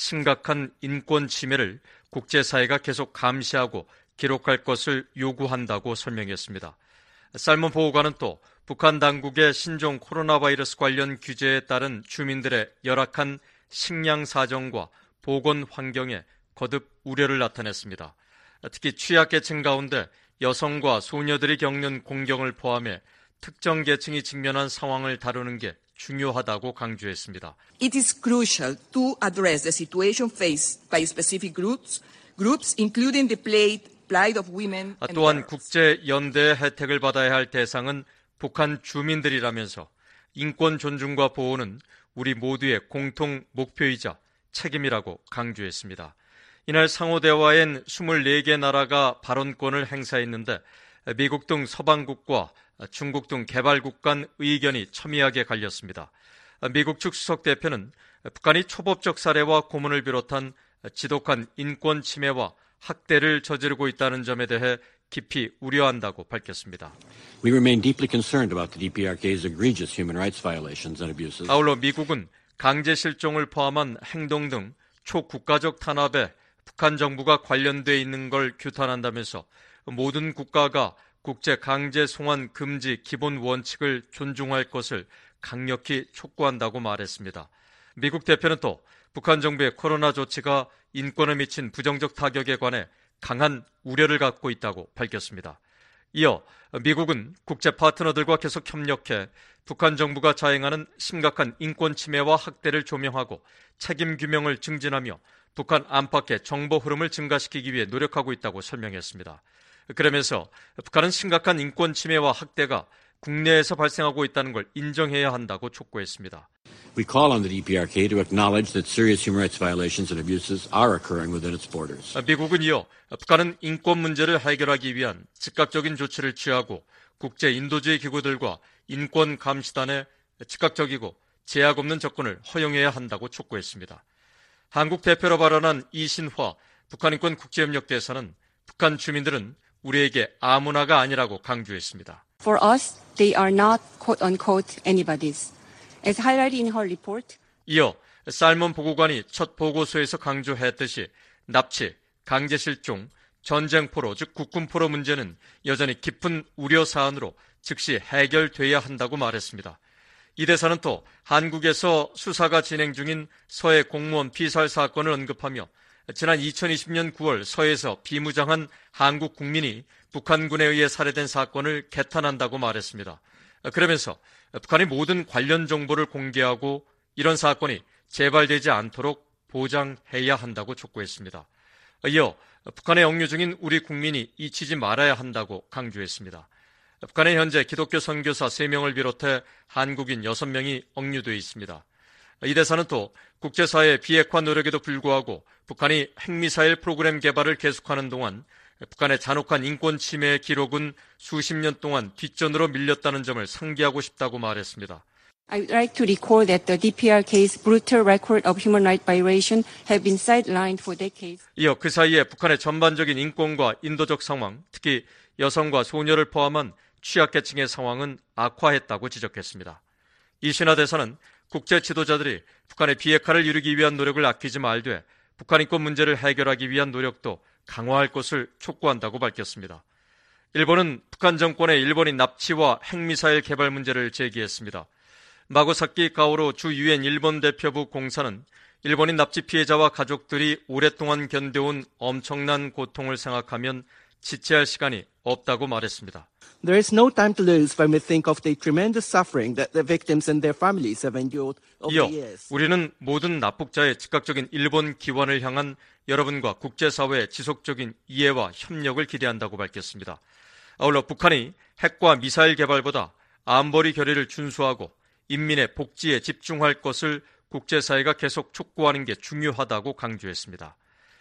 심각한 인권 침해를 국제사회가 계속 감시하고 기록할 것을 요구한다고 설명했습니다. 살몬 보고관은 또 북한 당국의 신종 코로나 바이러스 관련 규제에 따른 주민들의 열악한 식량 사정과 보건 환경에 거듭 우려를 나타냈습니다. 특히 취약계층 가운데 여성과 소녀들이 겪는 공경을 포함해 특정 계층이 직면한 상황을 다루는 게 중요하다고 강조했습니다. It is crucial to address the situation faced by specific groups including the plight of women. 또한 국제연대의 혜택을 받아야 할 대상은 북한 주민들이라면서 인권 존중과 보호는 우리 모두의 공통 목표이자 책임이라고 강조했습니다. 이날 상호대화엔 24개 나라가 발언권을 행사했는데 미국 등 서방국과 중국 등 개발국 간 의견이 첨예하게 갈렸습니다. 미국 측 수석 대표는 북한이 초법적 살해와 고문을 비롯한 지독한 인권 침해와 학대를 저지르고 있다는 점에 대해 깊이 우려한다고 밝혔습니다. We remain deeply concerned about the DPRK's egregious human rights violations and abuses. 아울러 미국은 강제 실종을 포함한 행동 등 초국가적 탄압에 북한 정부가 관련돼 있는 걸 규탄한다면서 모든 국가가 국제 강제 송환 금지 기본 원칙을 존중할 것을 강력히 촉구한다고 말했습니다. 미국 대표는 또 북한 정부의 코로나 조치가 인권에 미친 부정적 타격에 관해 강한 우려를 갖고 있다고 밝혔습니다. 이어 미국은 국제 파트너들과 계속 협력해 북한 정부가 자행하는 심각한 인권 침해와 학대를 조명하고 책임 규명을 증진하며 북한 안팎의 정보 흐름을 증가시키기 위해 노력하고 있다고 설명했습니다. 그러면서 북한은 심각한 인권 침해와 학대가 국내에서 발생하고 있다는 걸 인정해야 한다고 촉구했습니다. We call on the DPRK to acknowledge that serious human rights violations and abuses are occurring within its borders. 미국은 이어 북한은 인권 문제를 해결하기 위한 즉각적인 조치를 취하고 국제 인도주의 기구들과 인권 감시단의 즉각적이고 제약 없는 접근을 허용해야 한다고 촉구했습니다. 한국 대표로 발언한 이신화 북한인권 국제협력 대사는 북한 주민들은 우리에게 아무나가 아니라고 강조했습니다. For us, they are not quote-unquote anybody's. As highlighted in her report, 이어 살몬 보고관이 첫 보고서에서 강조했듯이 납치, 강제실종, 전쟁포로 즉 국군포로 문제는 여전히 깊은 우려 사안으로 즉시 해결돼야 한다고 말했습니다. 이 대사는 또 한국에서 수사가 진행 중인 서해 공무원 피살 사건을 언급하며 지난 2020년 9월 서해에서 비무장한 한국 국민이 북한군에 의해 살해된 사건을 개탄한다고 말했습니다. 그러면서 북한이 모든 관련 정보를 공개하고 이런 사건이 재발되지 않도록 보장해야 한다고 촉구했습니다. 이어 북한에 억류 중인 우리 국민이 잊히지 말아야 한다고 강조했습니다. 북한에 현재 기독교 선교사 3명을 비롯해 한국인 6명이 억류되어 있습니다. 이 대사는 또 국제사회의 비핵화 노력에도 불구하고 북한이 핵미사일 프로그램 개발을 계속하는 동안 북한의 잔혹한 인권 침해의 기록은 수십 년 동안 뒷전으로 밀렸다는 점을 상기하고 싶다고 말했습니다. I would like to recall that the DPRK's brutal record of human rights violation have been sidelined for decades. 이어 그 사이에 북한의 전반적인 인권과 인도적 상황, 특히 여성과 소녀를 포함한 취약계층의 상황은 악화했다고 지적했습니다. 이신화 대사는 국제 지도자들이 북한의 비핵화를 이루기 위한 노력을 아끼지 말되 북한 인권 문제를 해결하기 위한 노력도 강화할 것을 촉구한다고 밝혔습니다. 일본은 북한 정권의 일본인 납치와 핵미사일 개발 문제를 제기했습니다. 마고사키 가오로 주 유엔 일본 대표부 공사는 일본인 납치 피해자와 가족들이 오랫동안 견뎌온 엄청난 고통을 생각하면 지체할 시간이 없다고 말했습니다. There is no time to lose when we think of the tremendous suffering that the victims and their families have endured over 이어 the years. 우리는 모든 납북자의 즉각적인 일본 귀환을 향한 여러분과 국제사회의 지속적인 이해와 협력을 기대한다고 밝혔습니다. 아울러 북한이 핵과 미사일 개발보다 안보리 결의를 준수하고 인민의 복지에 집중할 것을 국제사회가 계속 촉구하는 게 중요하다고 강조했습니다.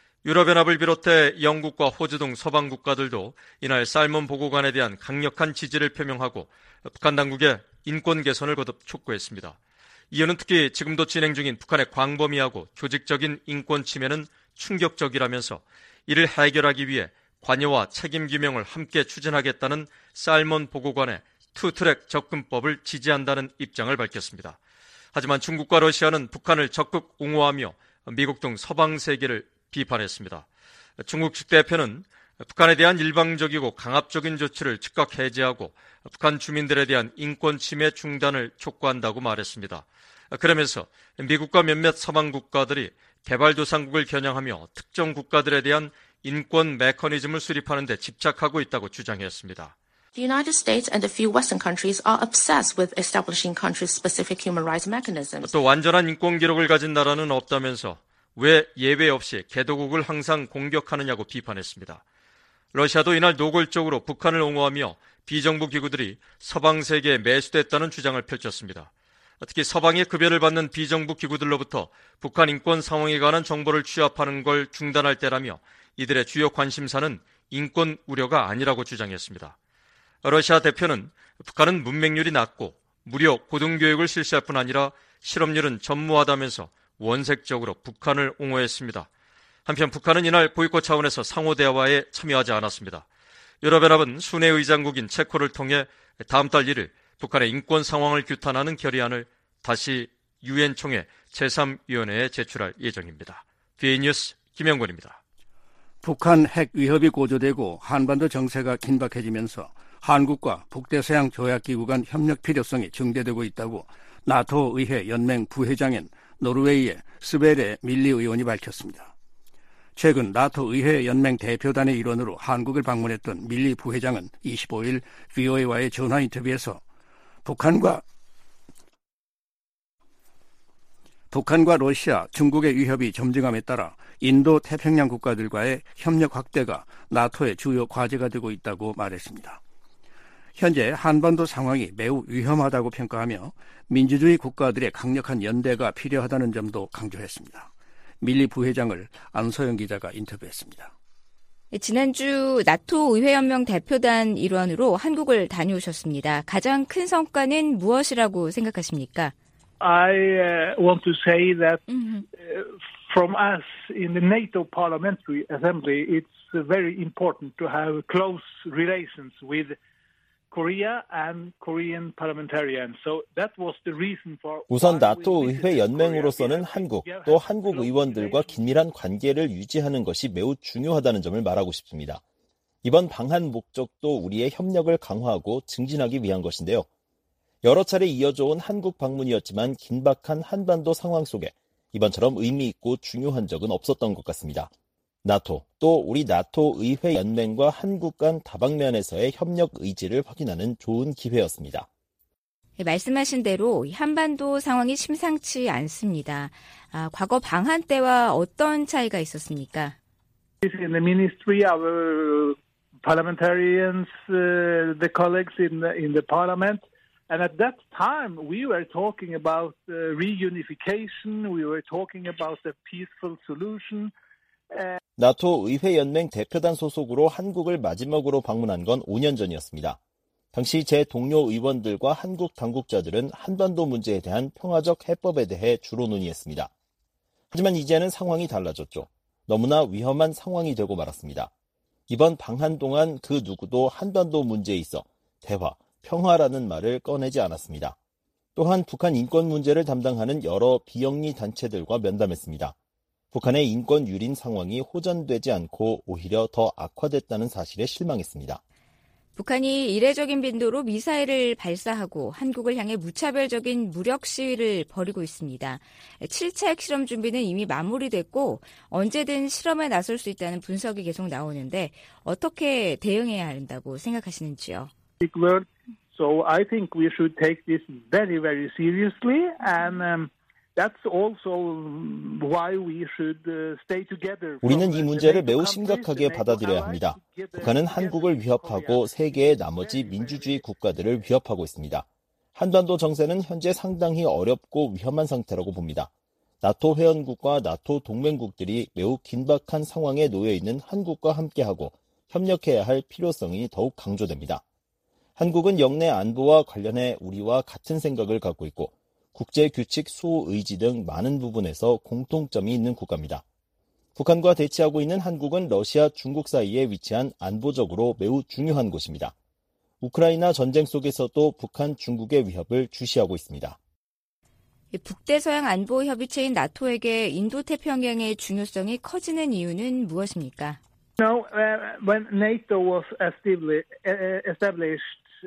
유럽연합을 비롯해 영국과 호주 등 서방 국가들도 이날 살몬 보고관에 대한 강력한 지지를 표명하고 북한 당국의 인권 개선을 거듭 촉구했습니다. 이유는 특히 지금도 진행 중인 북한의 광범위하고 조직적인 인권 침해는 충격적이라면서 이를 해결하기 위해 관여와 책임 규명을 함께 추진하겠다는 살몬 보고관의 투트랙 접근법을 지지한다는 입장을 밝혔습니다. 하지만 중국과 러시아는 북한을 적극 옹호하며 미국 등 서방 세계를 비판했습니다. 중국 측 대표는 북한에 대한 일방적이고 강압적인 조치를 즉각 해제하고 북한 주민들에 대한 인권 침해 중단을 촉구한다고 말했습니다. 그러면서 미국과 몇몇 서방 국가들이 개발도상국을 겨냥하며 특정 국가들에 대한 인권 메커니즘을 수립하는 데 집착하고 있다고 주장했습니다. The United States and a few Western countries are obsessed with establishing country-specific human rights mechanisms. 또 완전한 인권 기록을 가진 나라는 없다면서 왜 예외 없이 개도국을 항상 공격하느냐고 비판했습니다. 러시아도 이날 노골적으로 북한을 옹호하며 비정부 기구들이 서방 세계에 매수됐다는 주장을 펼쳤습니다. 특히 서방의 급여를 받는 비정부 기구들로부터 북한 인권 상황에 관한 정보를 취합하는 걸 중단할 때라며 이들의 주요 관심사는 인권 우려가 아니라고 주장했습니다. 러시아 대표는 북한은 문맹률이 낮고 무료 고등교육을 실시할 뿐 아니라 실업률은 전무하다면서 원색적으로 북한을 옹호했습니다. 한편 북한은 이날 보이콧 차원에서 상호 대화에 참여하지 않았습니다. 유럽연합은 순회 의장국인 체코를 통해 다음 달 1일 북한의 인권 상황을 규탄하는 결의안을 다시 유엔 총회 제3위원회에 제출할 예정입니다. BA 뉴스 김영권입니다. 북한 핵 위협이 고조되고 한반도 정세가 긴박해지면서 한국과 북대서양 조약기구 간 협력 필요성이 증대되고 있다고 나토 의회 연맹 부회장인 노르웨이의 스베레 밀리 의원이 밝혔습니다. 최근 나토 의회 연맹 대표단의 일원으로 한국을 방문했던 밀리 부회장은 25일 VOA와의 전화 인터뷰에서 북한과 북한과 러시아, 중국의 위협이 점증함에 따라 인도 태평양 국가들과의 협력 확대가 나토의 주요 과제가 되고 있다고 말했습니다. 현재 한반도 상황이 매우 위험하다고 평가하며 민주주의 국가들의 강력한 연대가 필요하다는 점도 강조했습니다. 밀리 부회장을 안소영 기자가 인터뷰했습니다. 지난주 나토 의회연맹 대표단 일원으로 한국을 다녀오셨습니다. 가장 큰 성과는 무엇이라고 생각하십니까? I want to say that from us in the NATO Parliamentary Assembly, it's very important to have close relations with Korea and Korean parliamentarians. So that was the reason for. 우선 나토 의회 연맹으로서는 한국, 또 한국 의원들과 긴밀한 관계를 유지하는 것이 매우 중요하다는 점을 말하고 싶습니다. 이번 방한 목적도 우리의 협력을 강화하고 증진하기 위한 것인데요. 여러 차례 이어져 온 한국 방문이었지만 긴박한 한반도 상황 속에 이번처럼 의미 있고 중요한 적은 없었던 것 같습니다. 나토, 또 우리 나토 의회 연맹과 한국 간 다방면에서의 협력 의지를 확인하는 좋은 기회였습니다. 말씀하신 대로 한반도 상황이 심상치 않습니다. 과거 방한 때와 어떤 차이가 있었습니까? In the ministry, our parliamentarians, the colleagues in the parliament, and at that time we were talking about reunification, we were talking about a peaceful solution. 나토 의회연맹 대표단 소속으로 한국을 마지막으로 방문한 건 5년 전이었습니다. 당시 제 동료 의원들과 한국 당국자들은 한반도 문제에 대한 평화적 해법에 대해 주로 논의했습니다. 하지만 이제는 상황이 달라졌죠. 너무나 위험한 상황이 되고 말았습니다. 이번 방한 동안 그 누구도 한반도 문제에 있어 대화, 평화라는 말을 꺼내지 않았습니다. 또한 북한 인권 문제를 담당하는 여러 비영리 단체들과 면담했습니다. 북한의 인권 유린 상황이 호전되지 않고 오히려 더 악화됐다는 사실에 실망했습니다. 북한이 이례적인 빈도로 미사일을 발사하고 한국을 향해 무차별적인 무력 시위를 벌이고 있습니다. 7차 핵실험 준비는 이미 마무리됐고 언제든 실험에 나설 수 있다는 분석이 계속 나오는데 어떻게 대응해야 한다고 생각하시는지요? So I think we should take this very, very seriously and that's also why we should stay together. 우리는 이 문제를 매우 심각하게 받아들여야 합니다. 북한은 한국을 위협하고 세계의 나머지 민주주의 국가들을 위협하고 있습니다. 한반도 정세는 현재 상당히 어렵고 위험한 상태라고 봅니다. 나토 회원국과 나토 동맹국들이 매우 긴박한 상황에 놓여 있는 한국과 함께하고 협력해야 할 필요성이 더욱 강조됩니다. 한국은 영내 안보와 관련해 우리와 같은 생각을 갖고 있고 국제규칙 수호 의지 등 많은 부분에서 공통점이 있는 국가입니다. 북한과 대치하고 있는 한국은 러시아, 중국 사이에 위치한 안보적으로 매우 중요한 곳입니다. 우크라이나 전쟁 속에서도 북한, 중국의 위협을 주시하고 있습니다. 북대서양 안보협의체인 나토에게 인도태평양의 중요성이 커지는 이유는 무엇입니까? When NATO was established,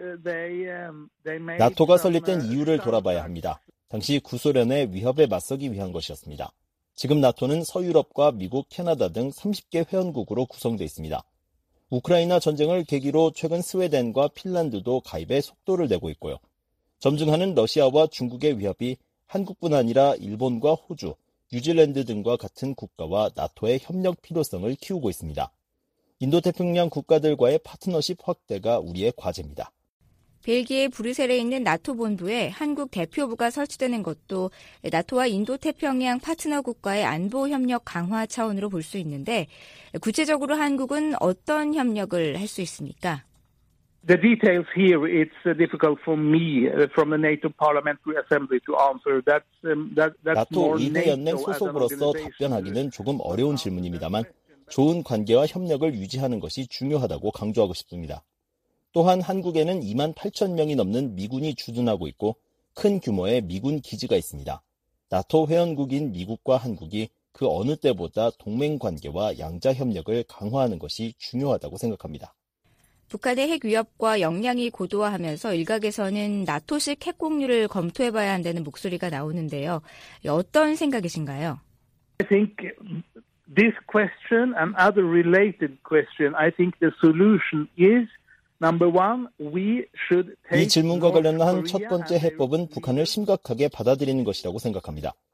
나토가 설립된 이유를 돌아봐야 합니다. 당시 구소련의 위협에 맞서기 위한 것이었습니다. 지금 나토는 서유럽과 미국, 캐나다 등 30개 회원국으로 구성되어 있습니다. 우크라이나 전쟁을 계기로 최근 스웨덴과 핀란드도 가입에 속도를 내고 있고요. 점증하는 러시아와 중국의 위협이 한국뿐 아니라 일본과 호주, 뉴질랜드 등과 같은 국가와 나토의 협력 필요성을 키우고 있습니다. 인도태평양 국가들과의 파트너십 확대가 우리의 과제입니다. 벨기에 브뤼셀에 있는 나토 본부에 한국 대표부가 설치되는 것도 나토와 인도태평양 파트너국과의 안보 협력 강화 차원으로 볼 수 있는데 구체적으로 한국은 어떤 협력을 할 수 있습니까? The details here, it's difficult for me from the NATO Parliamentary Assembly to answer. That's 나토 의회 연맹 소속으로서 답변하기는 조금 어려운 질문입니다만 좋은 관계와 협력을 유지하는 것이 중요하다고 강조하고 싶습니다. 또한 한국에는 2만 8천 명이 넘는 미군이 주둔하고 있고 큰 규모의 미군 기지가 있습니다. 나토 회원국인 미국과 한국이 그 어느 때보다 동맹 관계와 양자 협력을 강화하는 것이 중요하다고 생각합니다. 북한의 핵 위협과 역량이 고도화하면서 일각에서는 나토식 핵공유를 검토해봐야 한다는 목소리가 나오는데요. 어떤 생각이신가요? I think this question and other related question, I think the solution is number one, we should take. 이 질문과 관련한 첫 번째 해법은 북한을 심각하게 받아들이는 것이라고 생각합니다.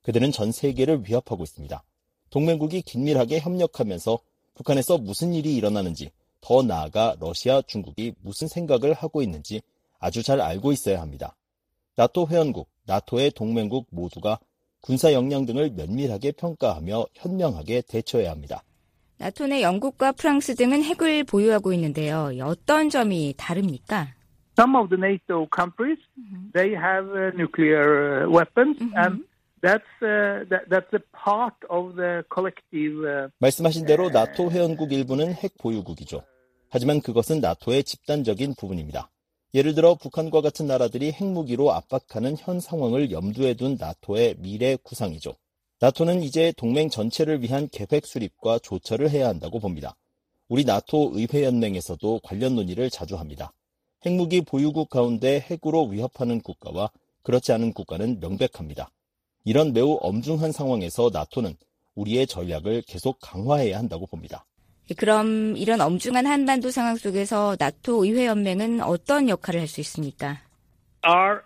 그들은 전 세계를 위협하고 있습니다. 동맹국이 긴밀하게 협력하면서 북한에서 무슨 일이 일어나는지, 더 나아가 러시아, 중국이 무슨 생각을 하고 있는지 아주 잘 알고 있어야 합니다. 나토 회원국, 나토의 동맹국 모두가 군사 역량 등을 면밀하게 평가하며 현명하게 대처해야 합니다. 나토 내 영국과 프랑스 등은 핵을 보유하고 있는데요. 어떤 점이 다릅니까? Some of the NATO countries, they have nuclear weapons, and that's a part of the collective. 말씀하신 대로 나토 회원국 일부는 핵 보유국이죠. 하지만 그것은 나토의 집단적인 부분입니다. 예를 들어 북한과 같은 나라들이 핵무기로 압박하는 현 상황을 염두에 둔 나토의 미래 구상이죠. 나토는 이제 동맹 전체를 위한 계획 수립과 조처를 해야 한다고 봅니다. 우리 나토 의회연맹에서도 관련 논의를 자주 합니다. 핵무기 보유국 가운데 핵으로 위협하는 국가와 그렇지 않은 국가는 명백합니다. 이런 매우 엄중한 상황에서 나토는 우리의 전략을 계속 강화해야 한다고 봅니다. 그럼 이런 엄중한 한반도 상황 속에서 나토 의회연맹은 어떤 역할을 할 수 있습니까? Our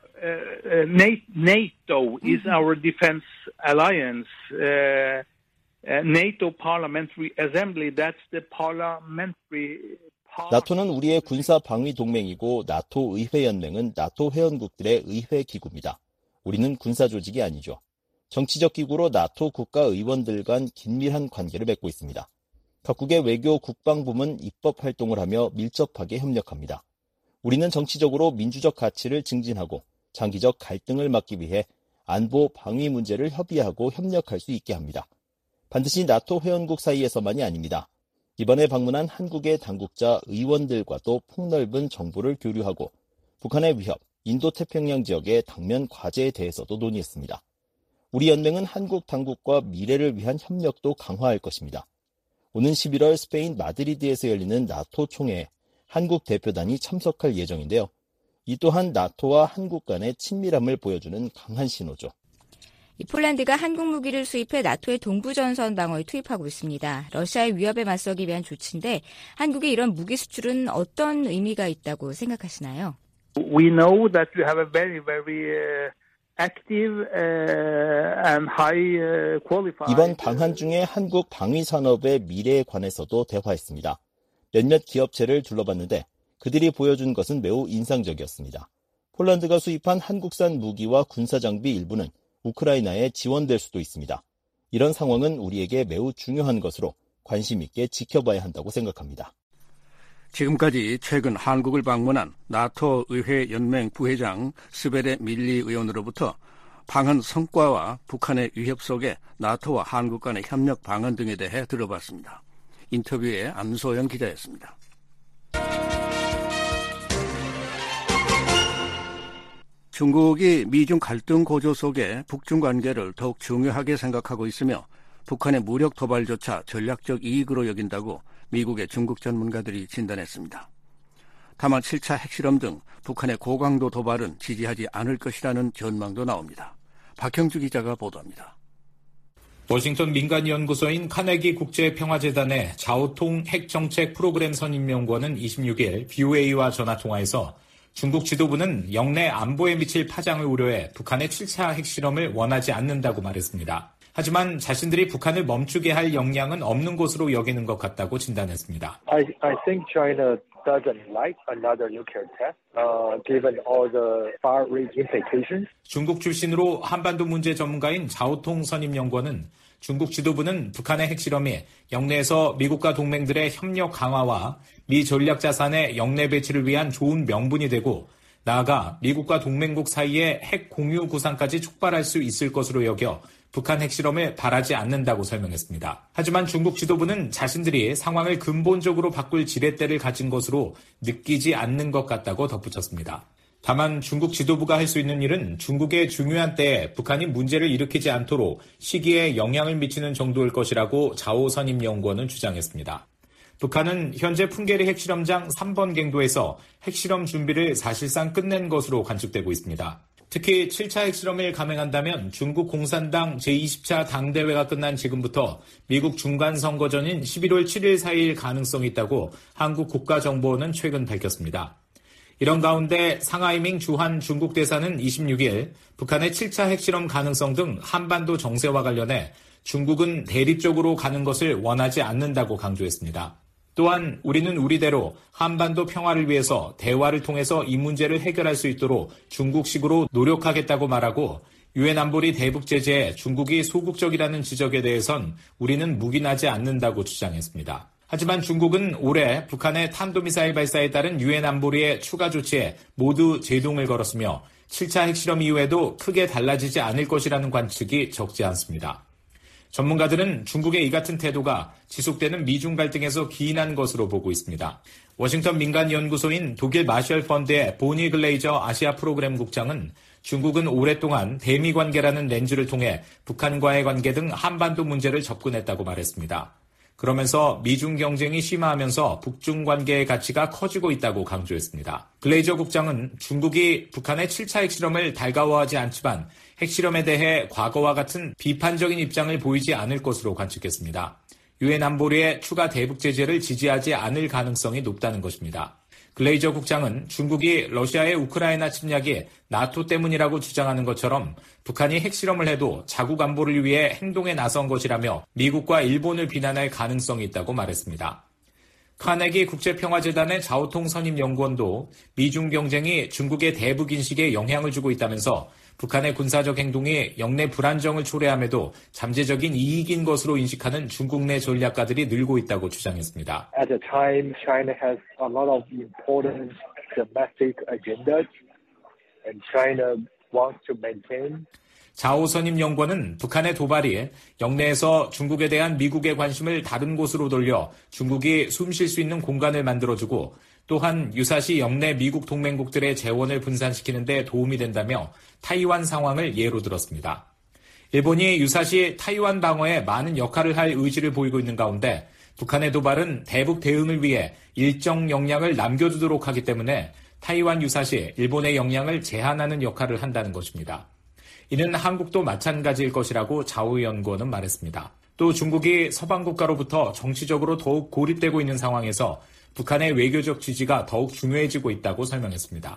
NATO is our defense alliance. NATO Parliamentary Assembly, that's the parliamentary. 나토는 우리의 군사 방위 동맹이고 나토 의회연맹은 나토 회원국들의 의회 기구입니다. 우리는 군사 조직이 아니죠. 정치적 기구로 나토 국가 의원들 간 긴밀한 관계를 맺고 있습니다. 각국의 외교 국방부문 입법 활동을 하며 밀접하게 협력합니다. 우리는 정치적으로 민주적 가치를 증진하고 장기적 갈등을 막기 위해 안보 방위 문제를 협의하고 협력할 수 있게 합니다. 반드시 나토 회원국 사이에서만이 아닙니다. 이번에 방문한 한국의 당국자 의원들과도 폭넓은 정보를 교류하고 북한의 위협, 인도태평양 지역의 당면 과제에 대해서도 논의했습니다. 우리 연맹은 한국 당국과 미래를 위한 협력도 강화할 것입니다. 오는 11월 스페인 마드리드에서 열리는 나토 총회에 한국 대표단이 참석할 예정인데요. 이 또한 나토와 한국 간의 친밀함을 보여주는 강한 신호죠. 폴란드가 한국 무기를 수입해 나토의 동부전선 방어에 투입하고 있습니다. 러시아의 위협에 맞서기 위한 조치인데 한국의 이런 무기 수출은 어떤 의미가 있다고 생각하시나요? We know that we have a very active and high qualified. 이번 방한 중에 한국 방위 산업의 미래에 관해서도 대화했습니다. 몇몇 기업체를 둘러봤는데 그들이 보여준 것은 매우 인상적이었습니다. 폴란드가 수입한 한국산 무기와 군사장비 일부는 우크라이나에 지원될 수도 있습니다. 이런 상황은 우리에게 매우 중요한 것으로 관심 있게 지켜봐야 한다고 생각합니다. 지금까지 최근 한국을 방문한 나토 의회 연맹 부회장 스베레 밀리 의원으로부터 방한 성과와 북한의 위협 속에 나토와 한국 간의 협력 방안 등에 대해 들어봤습니다. 인터뷰에 안소영 기자였습니다. 중국이 미중 갈등 고조 속에 북중 관계를 더욱 중요하게 생각하고 있으며 북한의 무력 도발조차 전략적 이익으로 여긴다고 미국의 중국 전문가들이 진단했습니다. 다만 7차 핵실험 등 북한의 고강도 도발은 지지하지 않을 것이라는 전망도 나옵니다. 박형주 기자가 보도합니다. 워싱턴 민간연구소인 카네기 국제평화재단의 자오통 핵정책 프로그램 선임연구원은 26일 BOA와 전화통화에서 중국 지도부는 영내 안보에 미칠 파장을 우려해 북한의 7차 핵실험을 원하지 않는다고 말했습니다. 하지만 자신들이 북한을 멈추게 할 역량은 없는 것으로 여기는 것 같다고 진단했습니다. I think China doesn't like another nuclear test, given all the far-reaching implications. 중국 출신으로 한반도 문제 전문가인 자오통 선임연구원은 중국 지도부는 북한의 핵실험이 영내에서 미국과 동맹들의 협력 강화와 미 전략 자산의 영내 배치를 위한 좋은 명분이 되고 나아가 미국과 동맹국 사이의 핵 공유 구상까지 촉발할 수 있을 것으로 여겨 북한 핵실험을 바라지 않는다고 설명했습니다. 하지만 중국 지도부는 자신들이 상황을 근본적으로 바꿀 지렛대를 가진 것으로 느끼지 않는 것 같다고 덧붙였습니다. 다만 중국 지도부가 할 수 있는 일은 중국의 중요한 때에 북한이 문제를 일으키지 않도록 시기에 영향을 미치는 정도일 것이라고 자오 선임연구원은 주장했습니다. 북한은 현재 풍계리 핵실험장 3번 갱도에서 핵실험 준비를 사실상 끝낸 것으로 관측되고 있습니다. 특히 7차 핵실험을 감행한다면 중국 공산당 제20차 당대회가 끝난 지금부터 미국 중간선거 전인 11월 7일 사이일 가능성이 있다고 한국 국가정보원은 최근 밝혔습니다. 이런 가운데 상하이밍 주한 중국 대사는 26일 북한의 7차 핵실험 가능성 등 한반도 정세와 관련해 중국은 대립적으로 가는 것을 원하지 않는다고 강조했습니다. 또한 우리는 우리대로 한반도 평화를 위해서 대화를 통해서 이 문제를 해결할 수 있도록 중국식으로 노력하겠다고 말하고 유엔 안보리 대북 제재에 중국이 소극적이라는 지적에 대해선 우리는 묵인하지 않는다고 주장했습니다. 하지만 중국은 올해 북한의 탄도미사일 발사에 따른 유엔 안보리의 추가 조치에 모두 제동을 걸었으며 7차 핵실험 이후에도 크게 달라지지 않을 것이라는 관측이 적지 않습니다. 전문가들은 중국의 이 같은 태도가 지속되는 미중 갈등에서 기인한 것으로 보고 있습니다. 워싱턴 민간연구소인 독일 마셜 펀드의 보니 글레이저 아시아 프로그램 국장은 중국은 오랫동안 대미 관계라는 렌즈를 통해 북한과의 관계 등 한반도 문제를 접근했다고 말했습니다. 그러면서 미중 경쟁이 심화하면서 북중 관계의 가치가 커지고 있다고 강조했습니다. 글레이저 국장은 중국이 북한의 7차 핵실험을 달가워하지 않지만 핵실험에 대해 과거와 같은 비판적인 입장을 보이지 않을 것으로 관측했습니다. 유엔 안보리의 추가 대북 제재를 지지하지 않을 가능성이 높다는 것입니다. 글레이저 국장은 중국이 러시아의 우크라이나 침략이 나토 때문이라고 주장하는 것처럼 북한이 핵실험을 해도 자국 안보를 위해 행동에 나선 것이라며 미국과 일본을 비난할 가능성이 있다고 말했습니다. 카네기 국제평화재단의 자오통 선임연구원도 미중 경쟁이 중국의 대북 인식에 영향을 주고 있다면서 북한의 군사적 행동이 영내 불안정을 초래함에도 잠재적인 이익인 것으로 인식하는 중국 내 전략가들이 늘고 있다고 주장했습니다. At the time, China has a lot of important domestic agendas, and China wants to maintain. 자오 선임연구원은 북한의 도발이 영내에서 중국에 대한 미국의 관심을 다른 곳으로 돌려 중국이 숨 쉴 수 있는 공간을 만들어주고 또한 유사시 영내 미국 동맹국들의 재원을 분산시키는 데 도움이 된다며 타이완 상황을 예로 들었습니다. 일본이 유사시 타이완 방어에 많은 역할을 할 의지를 보이고 있는 가운데 북한의 도발은 대북 대응을 위해 일정 역량을 남겨두도록 하기 때문에 타이완 유사시 일본의 역량을 제한하는 역할을 한다는 것입니다. 이는 한국도 마찬가지일 것이라고 자오 연구원은 말했습니다. 또 중국이 서방 국가로부터 정치적으로 더욱 고립되고 있는 상황에서 북한의 외교적 지지가 더욱 중요해지고 있다고 설명했습니다.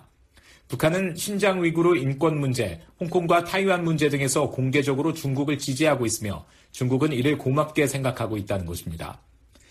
북한은 신장 위구르 인권 문제, 홍콩과 타이완 문제 등에서 공개적으로 중국을 지지하고 있으며 중국은 이를 고맙게 생각하고 있다는 것입니다.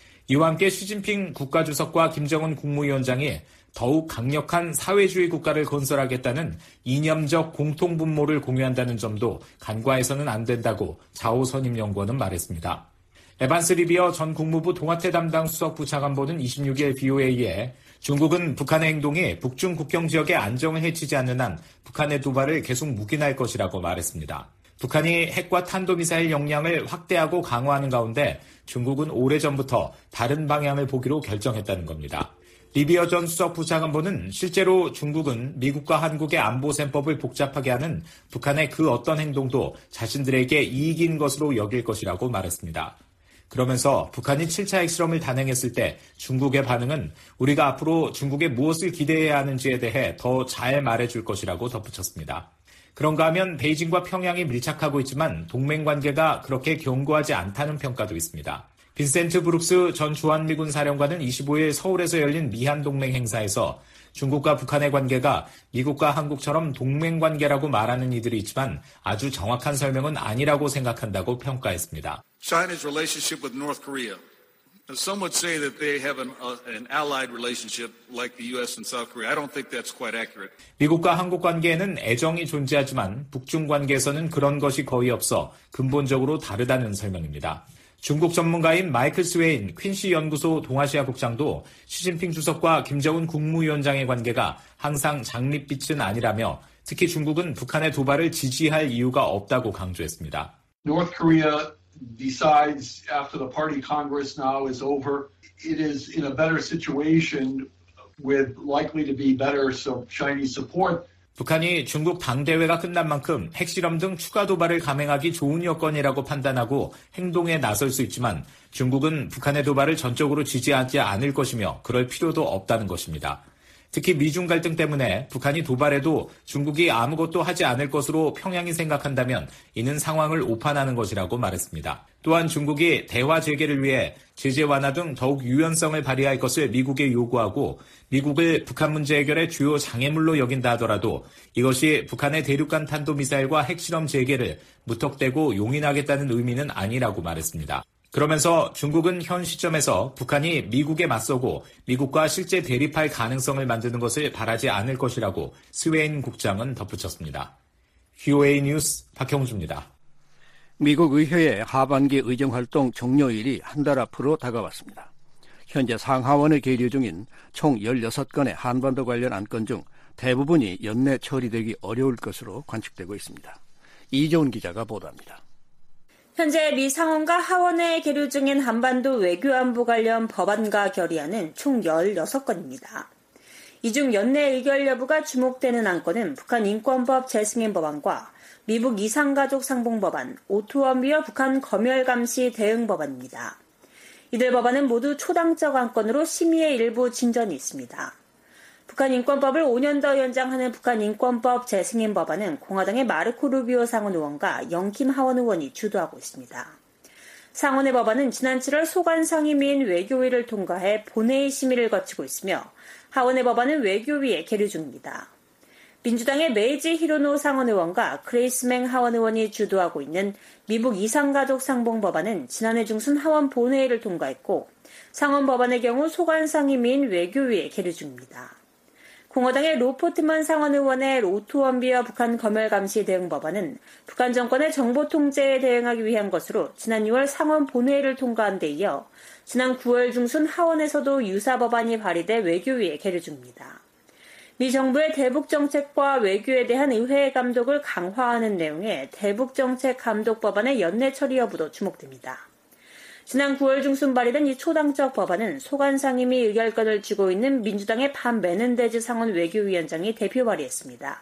이와 함께 시진핑 국가주석과 김정은 국무위원장이 더욱 강력한 사회주의 국가를 건설하겠다는 이념적 공통분모를 공유한다는 점도 간과해서는 안 된다고 자오 선임연구원은 말했습니다. 에반스 리비어 전 국무부 동아태 담당 수석부 차관보는 26일 BOA에 중국은 북한의 행동이 북중 국경 지역의 안정을 해치지 않는 한 북한의 도발을 계속 묵인할 것이라고 말했습니다. 북한이 핵과 탄도미사일 역량을 확대하고 강화하는 가운데 중국은 오래전부터 다른 방향을 보기로 결정했다는 겁니다. 리비어 전 수석부 차관보는 실제로 중국은 미국과 한국의 안보 셈법을 복잡하게 하는 북한의 그 어떤 행동도 자신들에게 이익인 것으로 여길 것이라고 말했습니다. 그러면서 북한이 7차 핵실험을 단행했을 때 중국의 반응은 우리가 앞으로 중국에 무엇을 기대해야 하는지에 대해 더 잘 말해줄 것이라고 덧붙였습니다. 그런가 하면 베이징과 평양이 밀착하고 있지만 동맹관계가 그렇게 견고하지 않다는 평가도 있습니다. 빈센트 브룩스 전 주한미군 사령관은 25일 서울에서 열린 미한동맹 행사에서 중국과 북한의 관계가 미국과 한국처럼 동맹관계라고 말하는 이들이 있지만 아주 정확한 설명은 아니라고 생각한다고 평가했습니다. China's relationship with North Korea. Some would say that they have an allied relationship like the U.S. and South Korea. I don't think that's quite accurate. 미국과 한국 관계에는 애정이 존재하지만 북중 관계에서는 그런 것이 거의 없어 근본적으로 다르다는 설명입니다. 중국 전문가인 마이클 스웨인 퀸시 연구소 동아시아 국장도 시진핑 주석과 김정은 국무위원장의 관계가 항상 장밋빛은 아니라며 특히 중국은 북한의 도발을 지지할 이유가 없다고 강조했습니다. North Korea decides after the party congress now is over, it is in a better situation with likely to be better Chinese support. 북한이 중국 당대회가 끝난 만큼 핵실험 등 추가 도발을 감행하기 좋은 여건이라고 판단하고 행동에 나설 수 있지만 중국은 북한의 도발을 전적으로 지지하지 않을 것이며 그럴 필요도 없다는 것입니다. 특히 미중 갈등 때문에 북한이 도발해도 중국이 아무것도 하지 않을 것으로 평양이 생각한다면 이는 상황을 오판하는 것이라고 말했습니다. 또한 중국이 대화 재개를 위해 제재 완화 등 더욱 유연성을 발휘할 것을 미국에 요구하고 미국을 북한 문제 해결의 주요 장애물로 여긴다 하더라도 이것이 북한의 대륙간 탄도미사일과 핵실험 재개를 무턱대고 용인하겠다는 의미는 아니라고 말했습니다. 그러면서 중국은 현 시점에서 북한이 미국에 맞서고 미국과 실제 대립할 가능성을 만드는 것을 바라지 않을 것이라고 스웨인 국장은 덧붙였습니다. VOA 뉴스 박형주입니다. 미국 의회의 하반기 의정활동 종료일이 한 달 앞으로 다가왔습니다. 현재 상하원에 계류 중인 총 16건의 한반도 관련 안건 중 대부분이 연내 처리되기 어려울 것으로 관측되고 있습니다. 이재훈 기자가 보도합니다. 현재 미 상원과 하원에 계류 중인 한반도 외교안보 관련 법안과 결의안은 총 16건입니다. 이 중 연내 의결 여부가 주목되는 안건은 북한 인권법 재승인 법안과 미국 이산가족 상봉 법안, 오토원비어 북한 검열 감시 대응 법안입니다. 이들 법안은 모두 초당적 안건으로 심의에 일부 진전이 있습니다. 북한 인권법을 5년 더 연장하는 북한 인권법 재승인 법안은 공화당의 마르코 루비오 상원 의원과 영킴 하원 의원이 주도하고 있습니다. 상원의 법안은 지난 7월 소관 상임위인 외교위를 통과해 본회의 심의를 거치고 있으며 하원의 법안은 외교위에 계류 중입니다. 민주당의 메이지 히로노 상원 의원과 크레이스맹 하원 의원이 주도하고 있는 미국 이산가족 상봉 법안은 지난해 중순 하원 본회의를 통과했고 상원 법안의 경우 소관 상임위인 외교위에 계류 중입니다. 공화당의 로포트만 상원 의원의 오토원비어 북한 검열 감시 대응 법안은 북한 정권의 정보 통제에 대응하기 위한 것으로 지난 6월 상원 본회의를 통과한 데 이어 지난 9월 중순 하원에서도 유사 법안이 발의돼 외교위에 계류 중입니다. 미 정부의 대북 정책과 외교에 대한 의회 감독을 강화하는 내용의 대북 정책 감독 법안의 연내 처리 여부도 주목됩니다. 지난 9월 중순 발의된 이 초당적 법안은 소관 상임위 의결권을 쥐고 있는 민주당의 반 메넨데즈 상원 외교위원장이 대표 발의했습니다.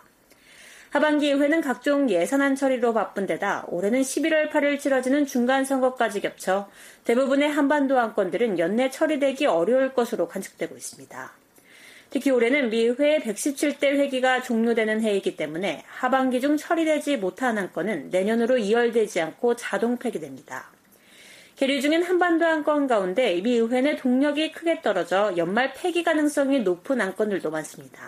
하반기 의회는 각종 예산안 처리로 바쁜 데다 올해는 11월 8일 치러지는 중간선거까지 겹쳐 대부분의 한반도 안건들은 연내 처리되기 어려울 것으로 관측되고 있습니다. 특히 올해는 미 의회의 117대 회기가 종료되는 해이기 때문에 하반기 중 처리되지 못한 안건은 내년으로 이열되지 않고 자동 폐기됩니다. 계류 중인 한반도 안건 가운데 미 의회 내 동력이 크게 떨어져 연말 폐기 가능성이 높은 안건들도 많습니다.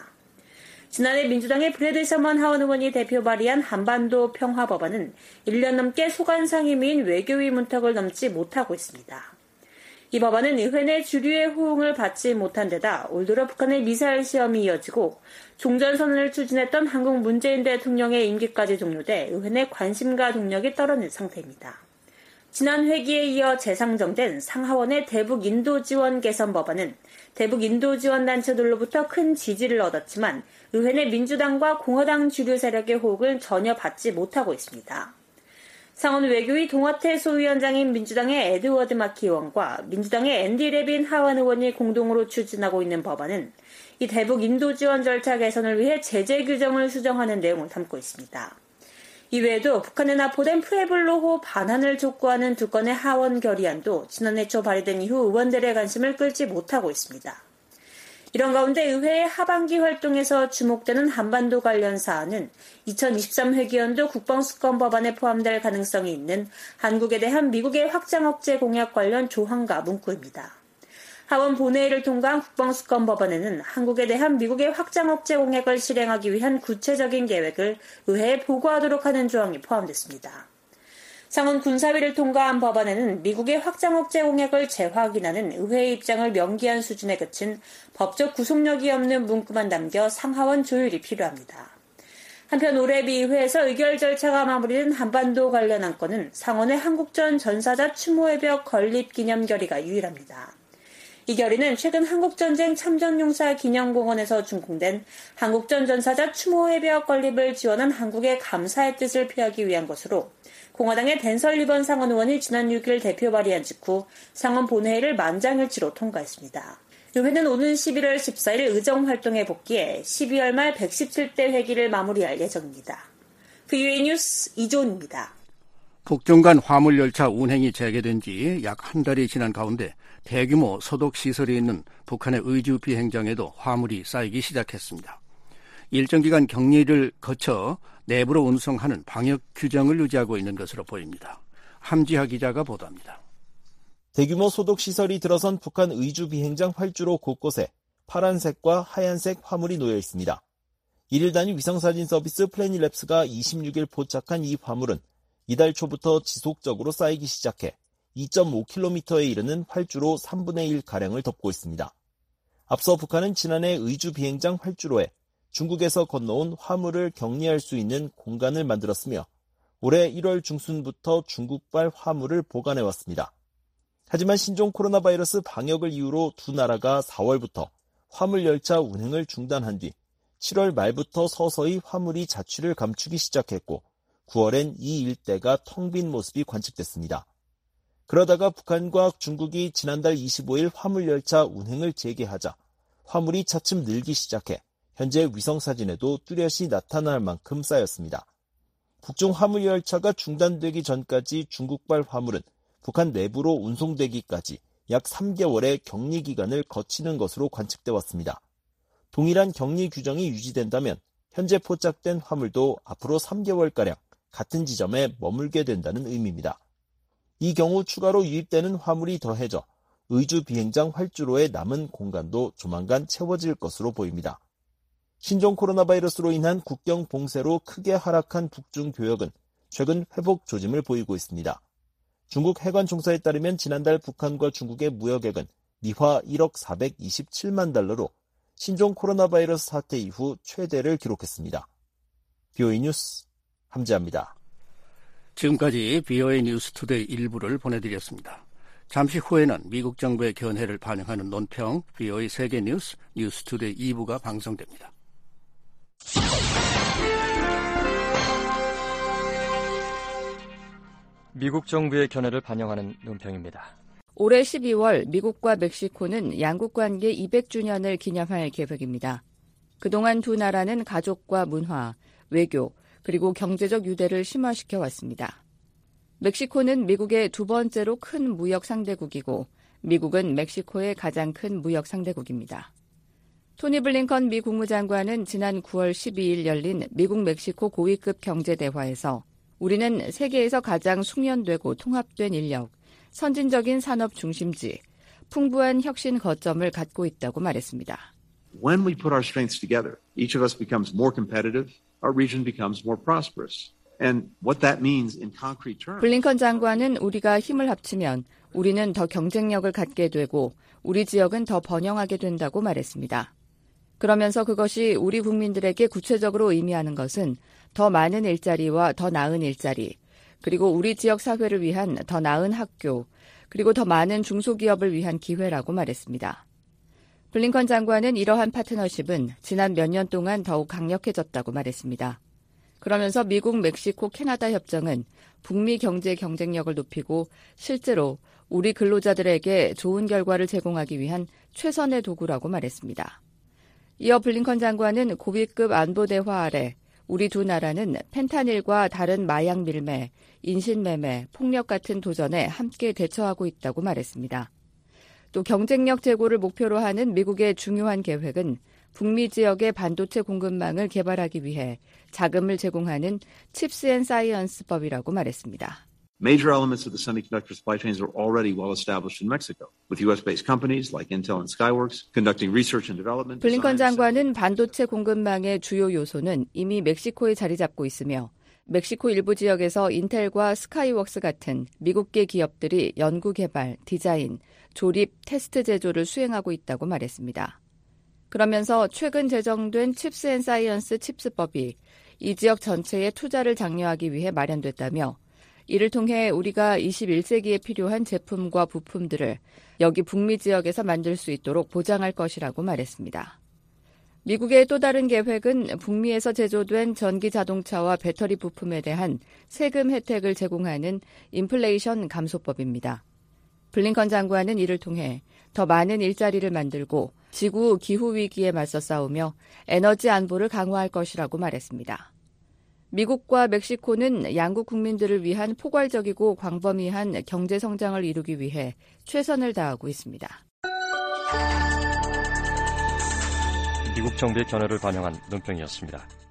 지난해 민주당의 브래드 셔먼 하원 의원이 대표 발의한 한반도 평화 법안은 1년 넘게 소관 상임위인 외교위 문턱을 넘지 못하고 있습니다. 이 법안은 의회 내 주류의 호응을 받지 못한 데다 올 들어 북한의 미사일 시험이 이어지고 종전선언을 추진했던 한국 문재인 대통령의 임기까지 종료돼 의회 내 관심과 동력이 떨어진 상태입니다. 지난 회기에 이어 재상정된 상하원의 대북 인도 지원 개선 법안은 대북 인도 지원 단체들로부터 큰 지지를 얻었지만 의회 내 민주당과 공화당 주류 세력의 호응을 전혀 받지 못하고 있습니다. 상원 외교위 동아태 소위원장인 민주당의 에드워드 마키 의원과 민주당의 앤디 레빈 하원 의원이 공동으로 추진하고 있는 법안은 이 대북 인도 지원 절차 개선을 위해 제재 규정을 수정하는 내용을 담고 있습니다. 이외에도 북한에 납포된 푸에블로호 반환을 촉구하는 두 건의 하원 결의안도 지난해 초 발의된 이후 의원들의 관심을 끌지 못하고 있습니다. 이런 가운데 의회의 하반기 활동에서 주목되는 한반도 관련 사안은 2023 회기연도 국방수권 법안에 포함될 가능성이 있는 한국에 대한 미국의 확장 억제 공약 관련 조항과 문구입니다. 하원 본회의를 통과한 국방수권 법안에는 한국에 대한 미국의 확장 억제 공약을 실행하기 위한 구체적인 계획을 의회에 보고하도록 하는 조항이 포함됐습니다. 상원 군사위를 통과한 법안에는 미국의 확장 억제 공약을 재확인하는 의회의 입장을 명기한 수준에 그친 법적 구속력이 없는 문구만 담겨 상하원 조율이 필요합니다. 한편 올해 미 의회에서 의결 절차가 마무리된 한반도 관련 안건은 상원의 한국전 전사자 추모회벽 건립 기념 결의가 유일합니다. 이 결의는 최근 한국전쟁 참전용사 기념공원에서 준공된 한국전 전사자 추모회벽 건립을 지원한 한국의 감사의 뜻을 표하기 위한 것으로 공화당의 댄 설리번 상원 의원이 지난 6일 대표 발의한 직후 상원 본회의를 만장일치로 통과했습니다. 의회는 오는 11월 14일 의정활동에 복귀해 12월 말 117대 회기를 마무리할 예정입니다. VOA 뉴스 이조은입니다. 북중 간 화물열차 운행이 재개된 지 약 한 달이 지난 가운데 대규모 소독시설이 있는 북한의 의주 비행장에도 화물이 쌓이기 시작했습니다. 일정 기간 격리를 거쳐 내부로 운송하는 방역 규정을 유지하고 있는 것으로 보입니다. 함지하 기자가 보도합니다. 대규모 소독시설이 들어선 북한 의주 비행장 활주로 곳곳에 파란색과 하얀색 화물이 놓여 있습니다. 1일 단위 위성사진 서비스 플래닛랩스가 26일 포착한 이 화물은 이달 초부터 지속적으로 쌓이기 시작해 2.5km에 이르는 활주로 3분의 1가량을 덮고 있습니다. 앞서 북한은 지난해 의주 비행장 활주로에 중국에서 건너온 화물을 격리할 수 있는 공간을 만들었으며 올해 1월 중순부터 중국발 화물을 보관해왔습니다. 하지만 신종 코로나 바이러스 방역을 이유로 두 나라가 4월부터 화물열차 운행을 중단한 뒤 7월 말부터 서서히 화물이 자취를 감추기 시작했고 9월엔 이 일대가 텅 빈 모습이 관측됐습니다. 그러다가 북한과 중국이 지난달 25일 화물열차 운행을 재개하자 화물이 차츰 늘기 시작해 현재 위성사진에도 뚜렷이 나타날 만큼 쌓였습니다. 북중 화물열차가 중단되기 전까지 중국발 화물은 북한 내부로 운송되기까지 약 3개월의 격리 기간을 거치는 것으로 관측돼 왔습니다. 동일한 격리 규정이 유지된다면 현재 포착된 화물도 앞으로 3개월가량 같은 지점에 머물게 된다는 의미입니다. 이 경우 추가로 유입되는 화물이 더해져 의주 비행장 활주로에 남은 공간도 조만간 채워질 것으로 보입니다. 신종 코로나 바이러스로 인한 국경 봉쇄로 크게 하락한 북중 교역은 최근 회복 조짐을 보이고 있습니다. 중국 해관총사에 따르면 지난달 북한과 중국의 무역액은 미화 1억 427만 달러로 신종 코로나 바이러스 사태 이후 최대를 기록했습니다. BOA 뉴스 함지아입니다. 지금까지 BOA 뉴스 투데이 일부를 보내드렸습니다. 잠시 후에는 미국 정부의 견해를 반영하는 논평 BOA 세계 뉴스 뉴스 투데이 2부가 방송됩니다. 미국 정부의 견해를 반영하는 논평입니다. 올해 12월 미국과 멕시코는 양국 관계 200주년을 기념할 계획입니다. 그동안 두 나라는 가족과 문화, 외교, 그리고 경제적 유대를 심화시켜 왔습니다. 멕시코는 미국의 두 번째로 큰 무역 상대국이고 미국은 멕시코의 가장 큰 무역 상대국입니다. 토니 블링컨 미 국무장관은 지난 9월 12일 열린 미국 멕시코 고위급 경제대화에서 우리는 세계에서 가장 숙련되고 통합된 인력, 선진적인 산업 중심지, 풍부한 혁신 거점을 갖고 있다고 말했습니다. When we put our strengths together, each of us becomes more competitive, our region becomes more prosperous. And what that means in concrete terms. 블링컨 장관은 우리가 힘을 합치면 우리는 더 경쟁력을 갖게 되고 우리 지역은 더 번영하게 된다고 말했습니다. 그러면서 그것이 우리 국민들에게 구체적으로 의미하는 것은 더 많은 일자리와 더 나은 일자리, 그리고 우리 지역 사회를 위한 더 나은 학교, 그리고 더 많은 중소기업을 위한 기회라고 말했습니다. 블링컨 장관은 이러한 파트너십은 지난 몇 년 동안 더욱 강력해졌다고 말했습니다. 그러면서 미국, 멕시코, 캐나다 협정은 북미 경제 경쟁력을 높이고 실제로 우리 근로자들에게 좋은 결과를 제공하기 위한 최선의 도구라고 말했습니다. 이어 블링컨 장관은 고위급 안보 대화 아래 우리 두 나라는 펜타닐과 다른 마약 밀매, 인신매매, 폭력 같은 도전에 함께 대처하고 있다고 말했습니다. 또 경쟁력 제고를 목표로 하는 미국의 중요한 계획은 북미 지역의 반도체 공급망을 개발하기 위해 자금을 제공하는 칩스 앤 사이언스법이라고 말했습니다. Major elements of the semiconductor supply chains are already well established in Mexico, with U.S.-based companies like Intel and Skyworks conducting research and development. 블링컨 장관은 반도체 공급망의 주요 요소는 이미 멕시코에 자리 잡고 있으며 멕시코 일부 지역에서 인텔과 스카이웍스 같은 미국계 기업들이 연구 개발, 디자인, 조립, 테스트 제조를 수행하고 있다고 말했습니다. 그러면서 최근 제정된 칩스 앤 사이언스 칩스법이 이 지역 전체에 투자를 장려하기 위해 마련됐다며 이를 통해 우리가 21세기에 필요한 제품과 부품들을 여기 북미 지역에서 만들 수 있도록 보장할 것이라고 말했습니다. 미국의 또 다른 계획은 북미에서 제조된 전기 자동차와 배터리 부품에 대한 세금 혜택을 제공하는 인플레이션 감소법입니다. 블링컨 장관은 이를 통해 더 많은 일자리를 만들고 지구 기후 위기에 맞서 싸우며 에너지 안보를 강화할 것이라고 말했습니다. 미국과 멕시코는 양국 국민들을 위한 포괄적이고 광범위한 경제 성장을 이루기 위해 최선을 다하고 있습니다. 미국 정부의 견해를 반영한 논평이었습니다.